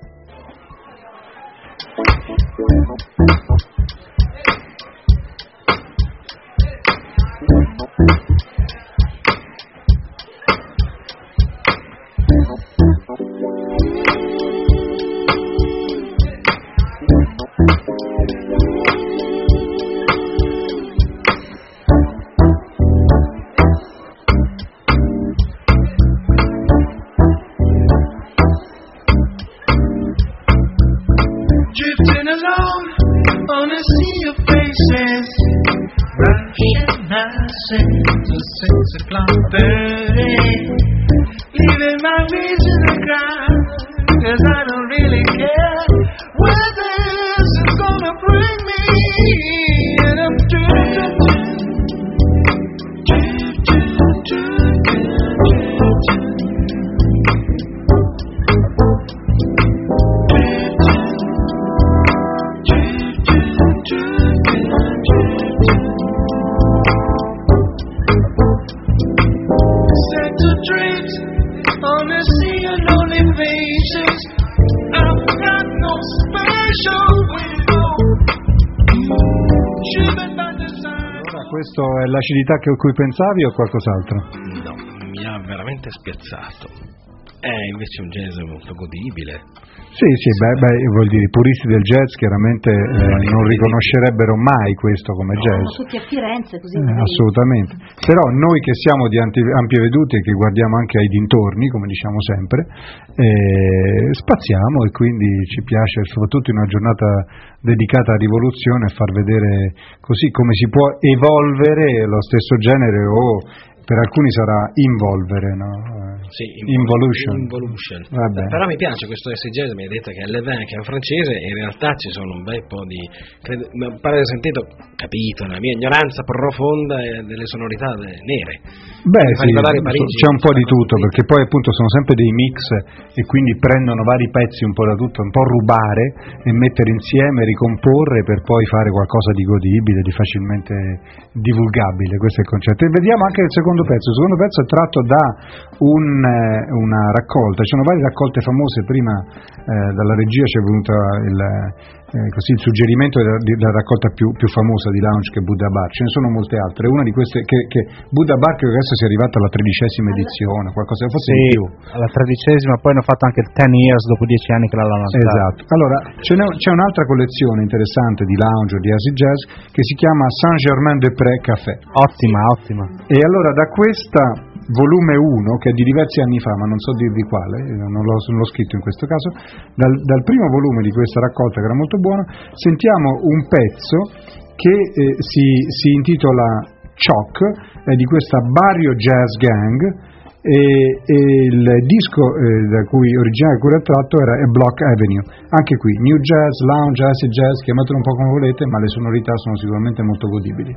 Drifting alone on a sea of faces, rushing myself to six o'clock thirty, leaving my reason to cry, cause I don't really care where this is gonna bring me, and I'm drifting. Questo è l'acidità che a cui pensavi o qualcos'altro? No, mi ha veramente spiazzato. È invece un jazz molto godibile. Sì, sì, beh, beh, vuol dire, i puristi del jazz chiaramente eh, non riconoscerebbero mai questo come jazz. Sono tutti a Firenze, così. Eh, assolutamente. Però noi che siamo di anti, ampie vedute e che guardiamo anche ai dintorni, come diciamo sempre, eh, spaziamo e quindi ci piace, soprattutto in una giornata dedicata alla rivoluzione, far vedere così come si può evolvere lo stesso genere o per alcuni sarà involvere, no? Sì, involution. involution. Vabbè. Però mi piace questo acid jazz, mi hai detto che è Levin, che è un francese, e in realtà ci sono un bel po' di, credo, mi pare di aver sentito, capito, nella mia ignoranza profonda delle sonorità nere. Beh sì, Parigi, c'è un po' di tutto, perché poi appunto sono sempre dei mix e quindi prendono vari pezzi un po' da tutto, un po' rubare e mettere insieme, ricomporre per poi fare qualcosa di godibile, di facilmente divulgabile. Questo è il concetto. E vediamo anche il secondo pezzo. Il secondo pezzo è tratto da un, eh, una raccolta, ci sono varie raccolte famose. Prima eh, dalla regia ci è venuto il, eh, così, il suggerimento della, della raccolta più, più famosa di lounge, che è Buddha Bar. Ce ne sono molte altre. Una di queste che, che Buddha Bar credo che adesso sia arrivata alla tredicesima edizione, qualcosa forse sì, di più. Alla tredicesima, poi hanno fatto anche il ten years dopo dieci anni che l'hanno lanciata. Esatto. Allora ce n'è, c'è un'altra collezione interessante di lounge o di acid jazz che si chiama Saint-Germain-des-Prés Café. Ottima, ottima. E allora da questa volume uno, che è di diversi anni fa, ma non so dirvi quale, non l'ho, non l'ho scritto in questo caso, dal, dal primo volume di questa raccolta, che era molto buona, sentiamo un pezzo che eh, si, si intitola Choc, è di questa Barrio Jazz Gang, e, e il disco eh, da cui originale cui era tratto era A Block Avenue. Anche qui new jazz, lounge, acid jazz, chiamatelo un po' come volete, ma le sonorità sono sicuramente molto godibili.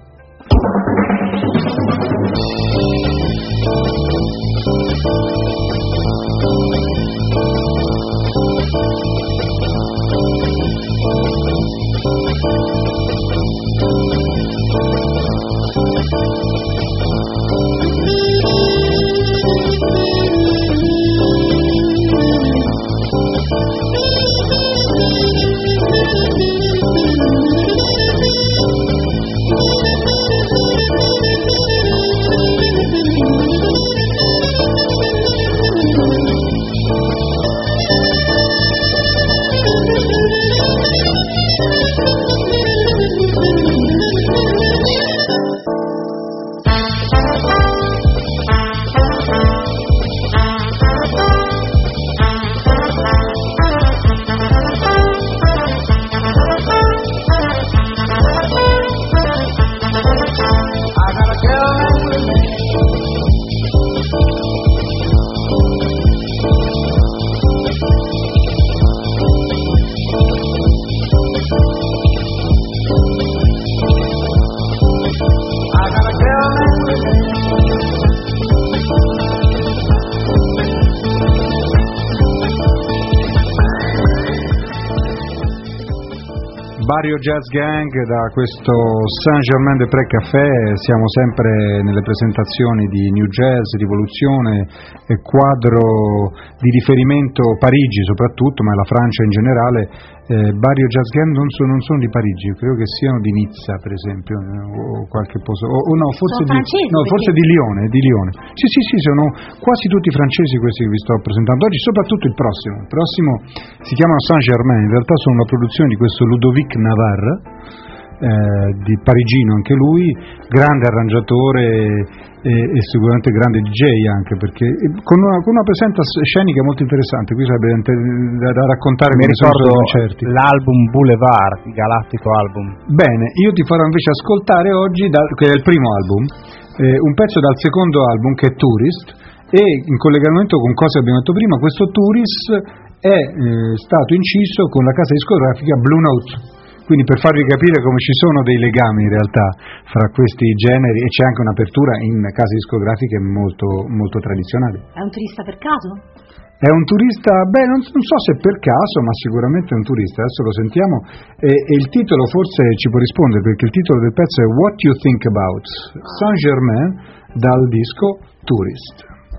Barrio Jazz Gang, da questo Saint-Germain-des-Prés Café. Siamo sempre nelle presentazioni di New Jazz, Rivoluzione e quadro di riferimento Parigi soprattutto, ma la Francia in generale. Eh, Barrio Jazz Gang non sono, non sono di Parigi, credo che siano di Nizza per esempio, o qualche posto, o, o no, forse, di, no, forse di Lione, di Lione. Sì, sì, sì, sono quasi tutti francesi questi che vi sto presentando oggi, soprattutto il prossimo. Il prossimo si chiama Saint-Germain, in realtà sono una produzione di questo Ludovic Navarre, eh, di parigino anche lui, grande arrangiatore e, e sicuramente grande D J anche, perché con una, con una presenza scenica molto interessante. Qui sarebbe da, da raccontare. Mi ricordo l'album Boulevard, il galattico album. Bene, io ti farò invece ascoltare oggi, da, che è il primo album, eh, un pezzo dal secondo album che è Tourist, e in collegamento con cosa abbiamo detto prima, questo Tourist è eh, stato inciso con la casa discografica Blue Note. Quindi per farvi capire come ci sono dei legami in realtà fra questi generi, e c'è anche un'apertura in case discografiche molto, molto tradizionali. È un turista per caso? È un turista, beh non, non so se per caso, ma sicuramente è un turista, adesso lo sentiamo, e, e il titolo forse ci può rispondere, perché il titolo del pezzo è What You Think About, Saint-Germain dal disco Tourist.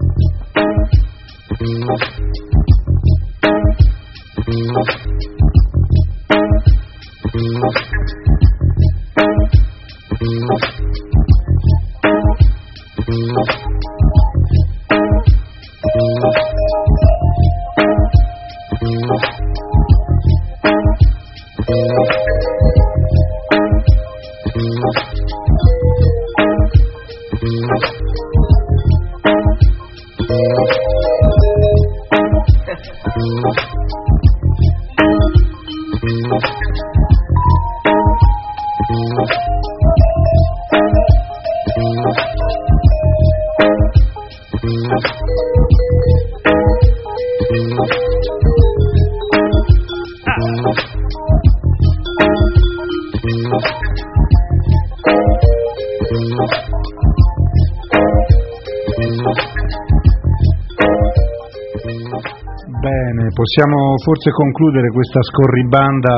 Bene, possiamo forse concludere questa scorribanda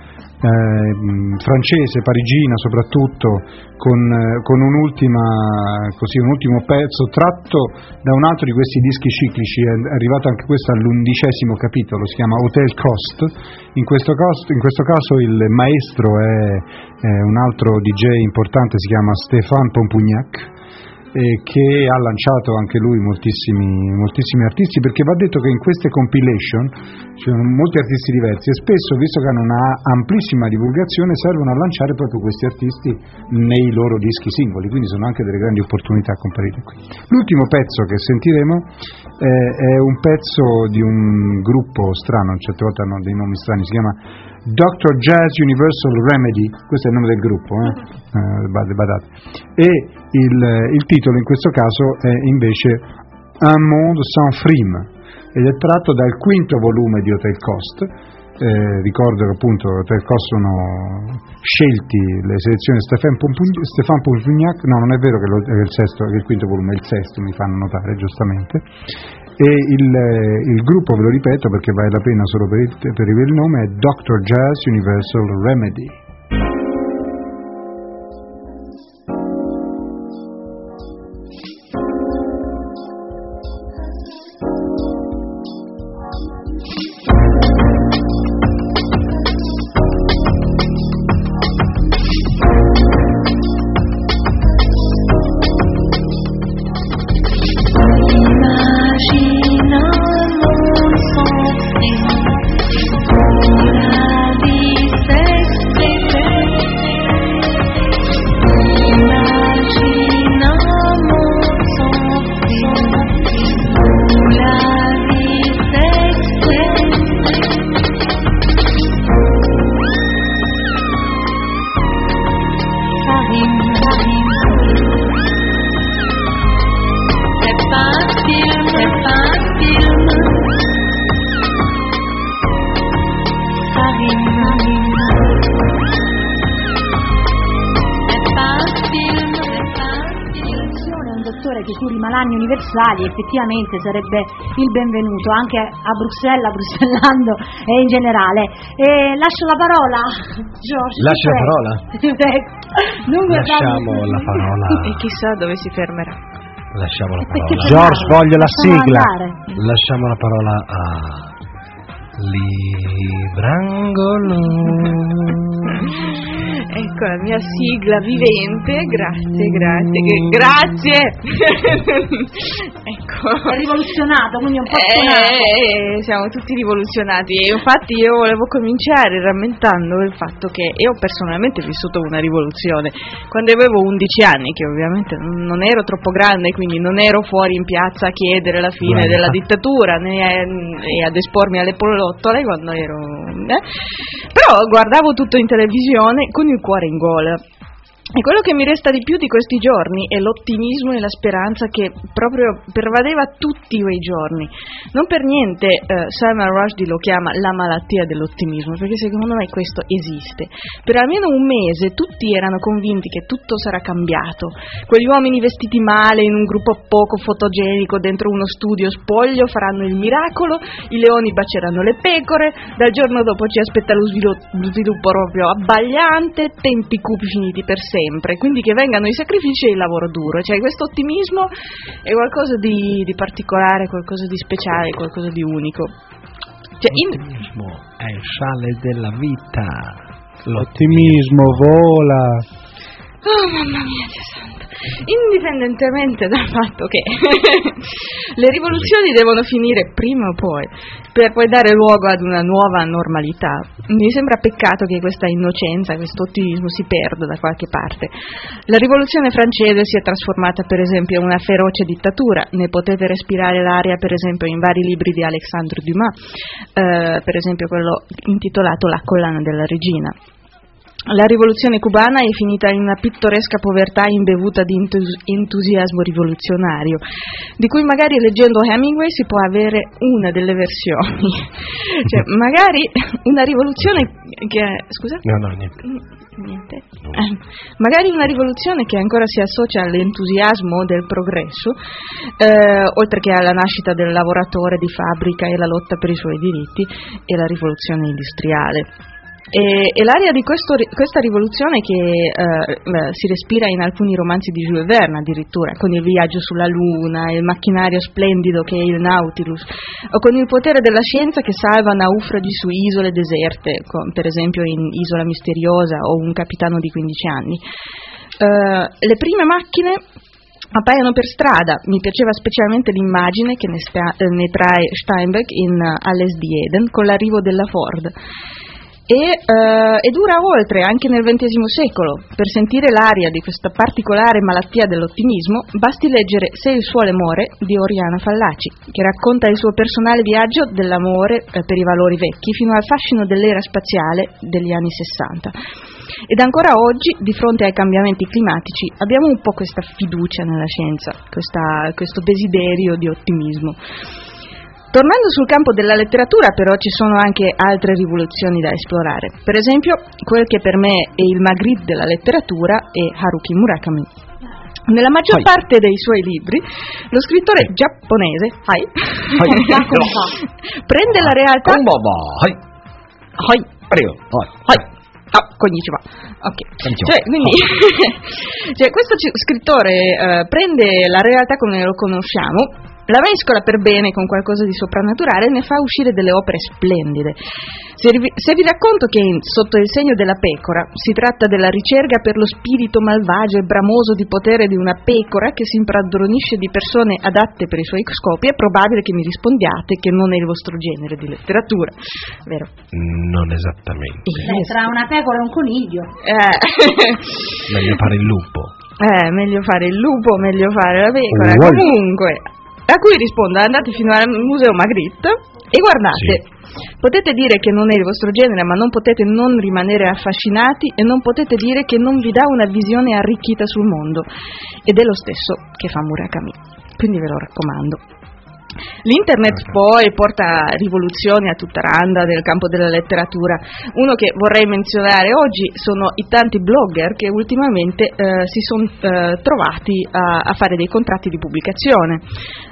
eh, francese, parigina soprattutto, con, eh, con un'ultima, così, un ultimo pezzo tratto da un altro di questi dischi ciclici. È arrivato anche questo all'undicesimo capitolo, si chiama Hotel Cost. In questo, cost, in questo caso il maestro è, è un altro D J importante, si chiama Stéphane Pompugnac, e che ha lanciato anche lui moltissimi, moltissimi artisti, perché va detto che in queste compilation ci sono molti artisti diversi e spesso, visto che hanno una amplissima divulgazione, servono a lanciare proprio questi artisti nei loro dischi singoli, quindi sono anche delle grandi opportunità comparite qui. L'ultimo pezzo che sentiremo eh, è un pezzo di un gruppo strano, certe volte hanno dei nomi strani, si chiama doctor Jazz Universal Remedy, questo è il nome del gruppo, eh? Eh, badate. E il, il titolo in questo caso è invece Un monde sans frime, ed è tratto dal quinto volume di Hotel Cost. Eh, ricordo che appunto Hotel Cost sono scelti le selezioni di Stéphane Pompugnac, no, non è vero che, lo, che, il sesto, che il quinto volume è il sesto, mi fanno notare giustamente. E il, il gruppo, ve lo ripeto perché vale la pena solo per il, per il nome, è doctor Jazz Universal Remedy. dottore che curi malanni universali effettivamente sarebbe il benvenuto anche a Bruxelles, a Bruxellando e in generale. E lascio la parola, George. Lascia la parola. Non mi Lasciamo la parola. E chissà dove si fermerà. Lasciamo la Perché parola. George, voglio la Possiamo sigla. andare? Lasciamo la parola a Librangolo. Ecco la mia sigla vivente, grazie, grazie, che, grazie. Ecco. È rivoluzionato, quindi un po' stonato. Eh, siamo tutti rivoluzionati e infatti io volevo cominciare rammentando il fatto che io personalmente ho vissuto una rivoluzione quando avevo undici anni, che ovviamente non ero troppo grande, quindi non ero fuori in piazza a chiedere la fine Guarda. della dittatura né e ad espormi alle pollottole quando ero eh. Però guardavo tutto in televisione con il cuore in gola. E quello che mi resta di più di questi giorni è l'ottimismo e la speranza che proprio pervadeva tutti quei giorni. Non per niente eh, Salman Rushdie lo chiama la malattia dell'ottimismo, perché secondo me questo esiste. Per almeno un mese tutti erano convinti che tutto sarà cambiato. Quegli uomini vestiti male in un gruppo poco fotogenico dentro uno studio spoglio faranno il miracolo, i leoni baceranno le pecore, dal giorno dopo ci aspetta lo sviluppo, lo sviluppo proprio abbagliante, tempi cupi finiti per sempre. Quindi che vengano i sacrifici e il lavoro duro, cioè questo ottimismo è qualcosa di, di particolare, qualcosa di speciale, qualcosa di unico. Cioè, in... L'ottimismo è il sale della vita. L'ottimismo vola. Oh mamma mia, Dio santo. Indipendentemente dal fatto che le rivoluzioni devono finire prima o poi, per poi dare luogo ad una nuova normalità, mi sembra peccato che questa innocenza, questo ottimismo si perda da qualche parte. La rivoluzione francese si è trasformata per esempio in una feroce dittatura, ne potete respirare l'aria per esempio in vari libri di Alexandre Dumas, eh, per esempio quello intitolato La collana della regina. La rivoluzione cubana è finita in una pittoresca povertà imbevuta di entus- entusiasmo rivoluzionario, di cui magari leggendo Hemingway si può avere una delle versioni. Cioè, magari una rivoluzione che... Scusa? No, no, niente. Niente. Eh, magari una rivoluzione che ancora si associa all'entusiasmo del progresso, eh, oltre che alla nascita del lavoratore di fabbrica e la lotta per i suoi diritti, e la rivoluzione industriale. E, e l'aria di questo, questa rivoluzione che eh, si respira in alcuni romanzi di Jules Verne addirittura, con il viaggio sulla Luna, il macchinario splendido che è il Nautilus, o con il potere della scienza che salva naufragi su isole deserte, con, per esempio in Isola Misteriosa o Un capitano di quindici anni. Uh, le prime macchine appaiono per strada, mi piaceva specialmente l'immagine che ne, sta, ne trae Steinbeck in Alles di Eden con l'arrivo della Ford. E, uh, e dura oltre, anche nel ventesimo secolo. Per sentire l'aria di questa particolare malattia dell'ottimismo basti leggere Se il suole muore di Oriana Fallaci, che racconta il suo personale viaggio dell'amore eh, per i valori vecchi fino al fascino dell'era spaziale degli anni sessanta. Ed ancora oggi, di fronte ai cambiamenti climatici, abbiamo un po' questa fiducia nella scienza, questa, questo desiderio di ottimismo. Tornando sul campo della letteratura, però, ci sono anche altre rivoluzioni da esplorare. Per esempio, quel che per me è il Magritte della letteratura è Haruki Murakami. Nella maggior hai. parte dei suoi libri, lo scrittore hai. giapponese hai. Hai. prende la realtà... Hai. Hai. Hai. Ah, konnichiwa. Ok. Cioè, quindi, cioè, questo c- scrittore eh, prende la realtà come lo conosciamo, la mescola per bene con qualcosa di soprannaturale e ne fa uscire delle opere splendide. Se vi, se vi racconto che in Sotto il segno della pecora si tratta della ricerca per lo spirito malvagio e bramoso di potere di una pecora che si impadronisce di persone adatte per i suoi scopi, è probabile che mi rispondiate che non è il vostro genere di letteratura, vero? Non esattamente. Eh, tra una pecora e un coniglio. Eh. Meglio fare il lupo. Eh, meglio fare il lupo, meglio fare la pecora. Uguale. Comunque, a cui rispondo, andate fino al Museo Magritte e guardate, sì. Potete dire che non è il vostro genere, ma non potete non rimanere affascinati e non potete dire che non vi dà una visione arricchita sul mondo. Ed è lo stesso che fa Murakami, quindi ve lo raccomando. L'internet poi porta rivoluzioni a tutta randa nel campo della letteratura. Uno che vorrei menzionare oggi sono i tanti blogger che ultimamente eh, si sono eh, trovati a, a fare dei contratti di pubblicazione.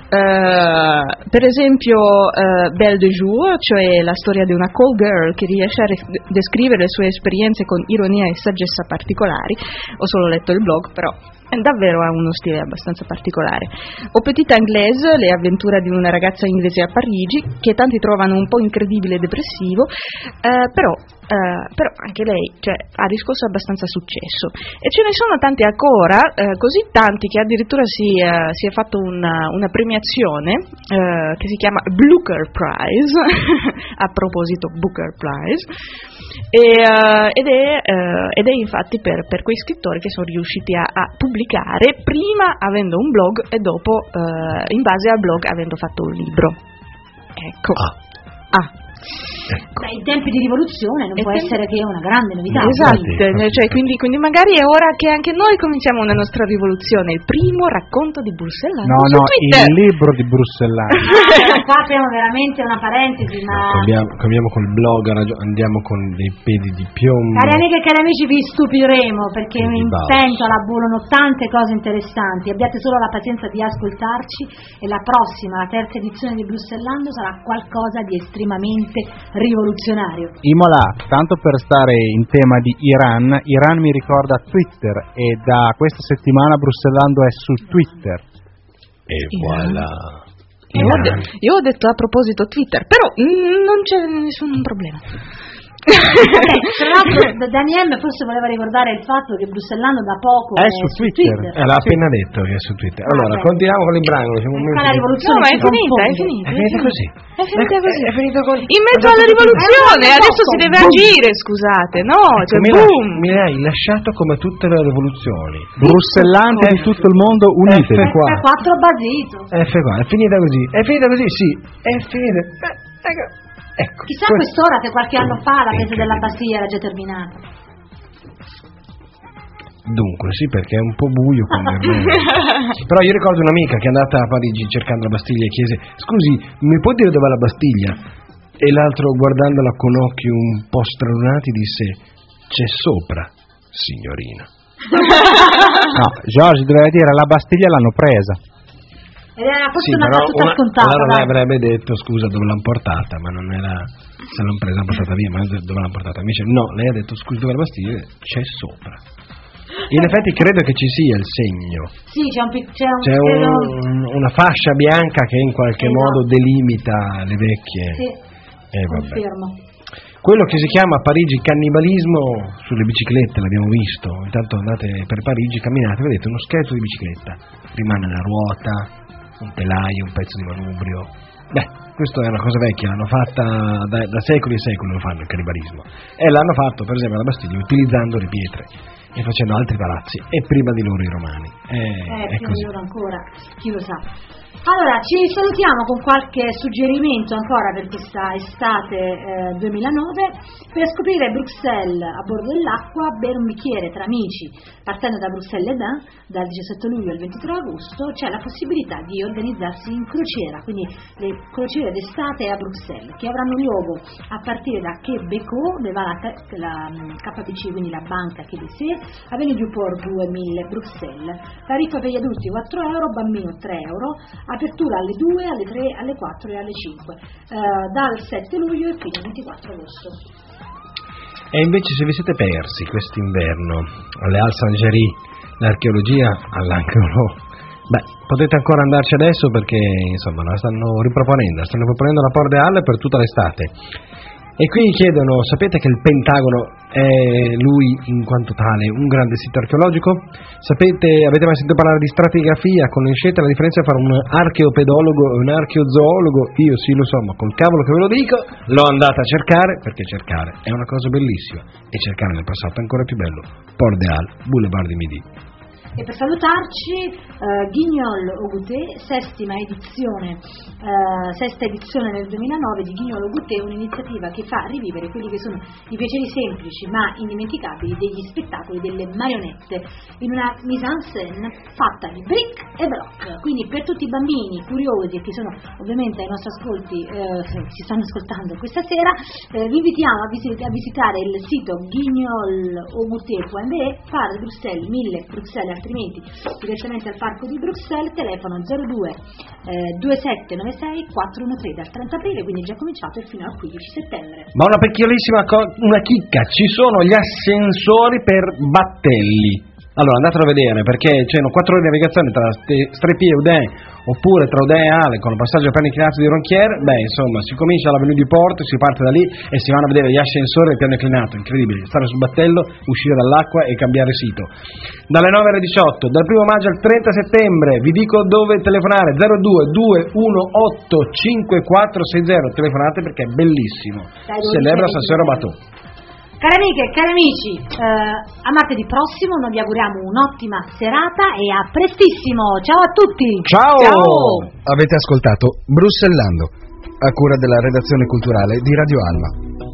Uh, per esempio uh, Belle de Jour, cioè la storia di una call girl che riesce a re- descrivere le sue esperienze con ironia e saggezza particolari. Ho solo letto il blog, però davvero ha uno stile abbastanza particolare. O Petite Anglaise, le avventure di una ragazza inglese a Parigi, che tanti trovano un po' incredibile e depressivo, eh, però, eh, però anche lei, cioè, ha riscosso abbastanza successo. E ce ne sono tanti ancora, eh, così tanti che addirittura si, eh, si è fatto una, una premiazione eh, che si chiama Booker Prize, a proposito Booker Prize, e, uh, ed, è, uh, ed è infatti per, per quei scrittori che sono riusciti a, a pubblicare prima avendo un blog e dopo uh, in base al blog avendo fatto un libro. Ecco. Ah. ah. Ecco. Beh, in tempi di rivoluzione non E può tempi... essere che una grande novità. Esatto, Infatti, cioè, quindi, quindi magari è ora che anche noi cominciamo una nostra rivoluzione. Il primo racconto di Bruxelles No, su no, Twitter. il libro di Bruxelles. Ah, qua apriamo veramente una parentesi, ma Cambiamo, cambiamo col blog, andiamo con dei peli di piombo. cari amiche e cari amici, vi stupiremo perché Di in balzo. pentola bollono tante cose interessanti. Abbiate solo la pazienza di ascoltarci e la prossima, la terza edizione di Bruxellando sarà qualcosa di estremamente rivoluzionario. Imola, tanto per stare in tema di Iran, Iran mi ricorda Twitter e da questa settimana Bruxellando è su Twitter. E Iran. voilà. Io ho, de- io ho detto a proposito Twitter, però mm, non c'è nessun problema. Vabbè, tra l'altro D- Daniel forse voleva ricordare il fatto che Bruxellando da poco È su Twitter. Eh, l'ha appena detto che è su Twitter. Allora, Vabbè. continuiamo con l'imbrano. Siamo Qua molto- la rivoluzione No, ma è si finita, è confonde. finita. È finita così. È finita così. È finito con... In mezzo alla rivoluzione, Eh, adesso si deve boom. agire, scusate, no, cioè mi, boom. mi hai lasciato come tutte le rivoluzioni. Brussellanti di tutto il mondo, unitevi. F qua. F quattro basito. F qua, è finita così. È finita così, sì. È finita. Eh, ecco. Ecco. Chissà questo- quest'ora che qualche anno fa la tesi della Incredibile. Bastiglia era già terminata. Dunque, sì, perché è un po' buio quando è vero. Però io ricordo un'amica che è andata a Parigi cercando la Bastiglia e chiese: scusi, mi può dire dov'è la Bastiglia? E l'altro, guardandola con occhi un po' stralunati, disse: c'è sopra, signorina. No, Giorgio doveva dire la Bastiglia l'hanno presa. Ed era forse Sì, una però battuta una- scontata. allora lei dai. avrebbe detto: scusa, dove l'hanno portata? Ma non era se l'hanno presa, l'hanno portata via, ma dove l'hanno portata? Invece no, lei ha detto: scusi, dove è la Bastiglia? C'è sopra. In effetti credo che ci sia il segno. Sì, c'è un, pic- c'è un, C'è credo- un- una fascia bianca che in qualche Esatto. modo delimita le vecchie. Sì, Eh, vabbè. confermo. Quello che si chiama a Parigi cannibalismo sulle biciclette, l'abbiamo visto. Intanto andate per Parigi, camminate, vedete uno scheletro di bicicletta. Rimane la ruota, un telaio, un pezzo di manubrio. Beh, questa è una cosa vecchia, l'hanno fatta da, da secoli e secoli, lo fanno il cannibalismo. E l'hanno fatto, per esempio, alla Bastiglia, utilizzando le pietre e facendo altri palazzi, e prima di loro i romani. Eh, Eh, è più così. di loro ancora, chi lo sa. Allora, ci salutiamo con qualche suggerimento ancora per questa estate eh, duemilanove per scoprire Bruxelles a bordo dell'acqua, bere un bicchiere tra amici, partendo da Bruxelles-les-Bains dal diciassette luglio al ventitré agosto. C'è la possibilità di organizzarsi in crociera, quindi le crociere d'estate a Bruxelles, che avranno luogo a partire da Quai Béco, dove va la, la K B C, quindi la banca Quai B C, Avenue du Port duemila Bruxelles. Tariffa per gli adulti quattro euro, bambino tre euro, apertura alle due, alle tre, alle quattro e alle cinque, eh, dal sette luglio e fino al ventiquattro agosto. E invece, se vi siete persi quest'inverno alle Halles Saint-Géry, l'archeologia all'angolo, beh, potete ancora andarci adesso perché insomma la stanno riproponendo, stanno riproponendo la Port des Halles per tutta l'estate. E qui chiedono: sapete che il Pentagono è lui in quanto tale un grande sito archeologico? Sapete, avete mai sentito parlare di stratigrafia? Conoscete la differenza tra un archeopedologo e un archeozoologo? Io sì, lo so, ma col cavolo che ve lo dico, l'ho andata a cercare, perché cercare è una cosa bellissima, e cercare nel passato è ancora più bello. Port des Halles, Boulevard di Midi. E per salutarci, uh, Guignol au Goûter, sestima edizione, uh, sesta edizione nel duemilanove di Guignol au Goûter, un'iniziativa che fa rivivere quelli che sono i piaceri semplici ma indimenticabili degli spettacoli delle marionette, in una mise en scène fatta di bric e broc. Quindi per tutti i bambini curiosi e che sono ovviamente ai nostri ascolti, eh, ci stanno ascoltando questa sera, eh, vi invitiamo a, visit- a visitare il sito guignol au goûter punto b e, Phare Bruxelles mille Bruxelles, altrimenti direttamente al parco di Bruxelles, telefono zero due due sette nove sei quattro uno tre dal trenta aprile, quindi è già cominciato, e fino al quindici settembre. Ma una piccolissima co- una chicca, ci sono gli ascensori per battelli. Allora andatelo a vedere, perché c'erano quattro ore di navigazione tra Strepie e Oudin, oppure tra Oudin e Ale con il passaggio appena inclinato di Ronchière. Beh, insomma, si comincia all'Avenue du Porto, si parte da lì e si vanno a vedere gli ascensori del piano inclinato, incredibile, stare sul battello, uscire dall'acqua e cambiare sito. Dalle nove alle diciotto, dal primo maggio al trenta settembre, vi dico dove telefonare: zero due due uno otto cinque quattro sei zero, telefonate perché è bellissimo. Celebra San Bateau. Cari amiche e cari amici, eh, a martedì prossimo noi vi auguriamo un'ottima serata e a prestissimo. Ciao a tutti. Ciao. Ciao. Avete ascoltato Bruxellando, a cura della redazione culturale di Radio Alma.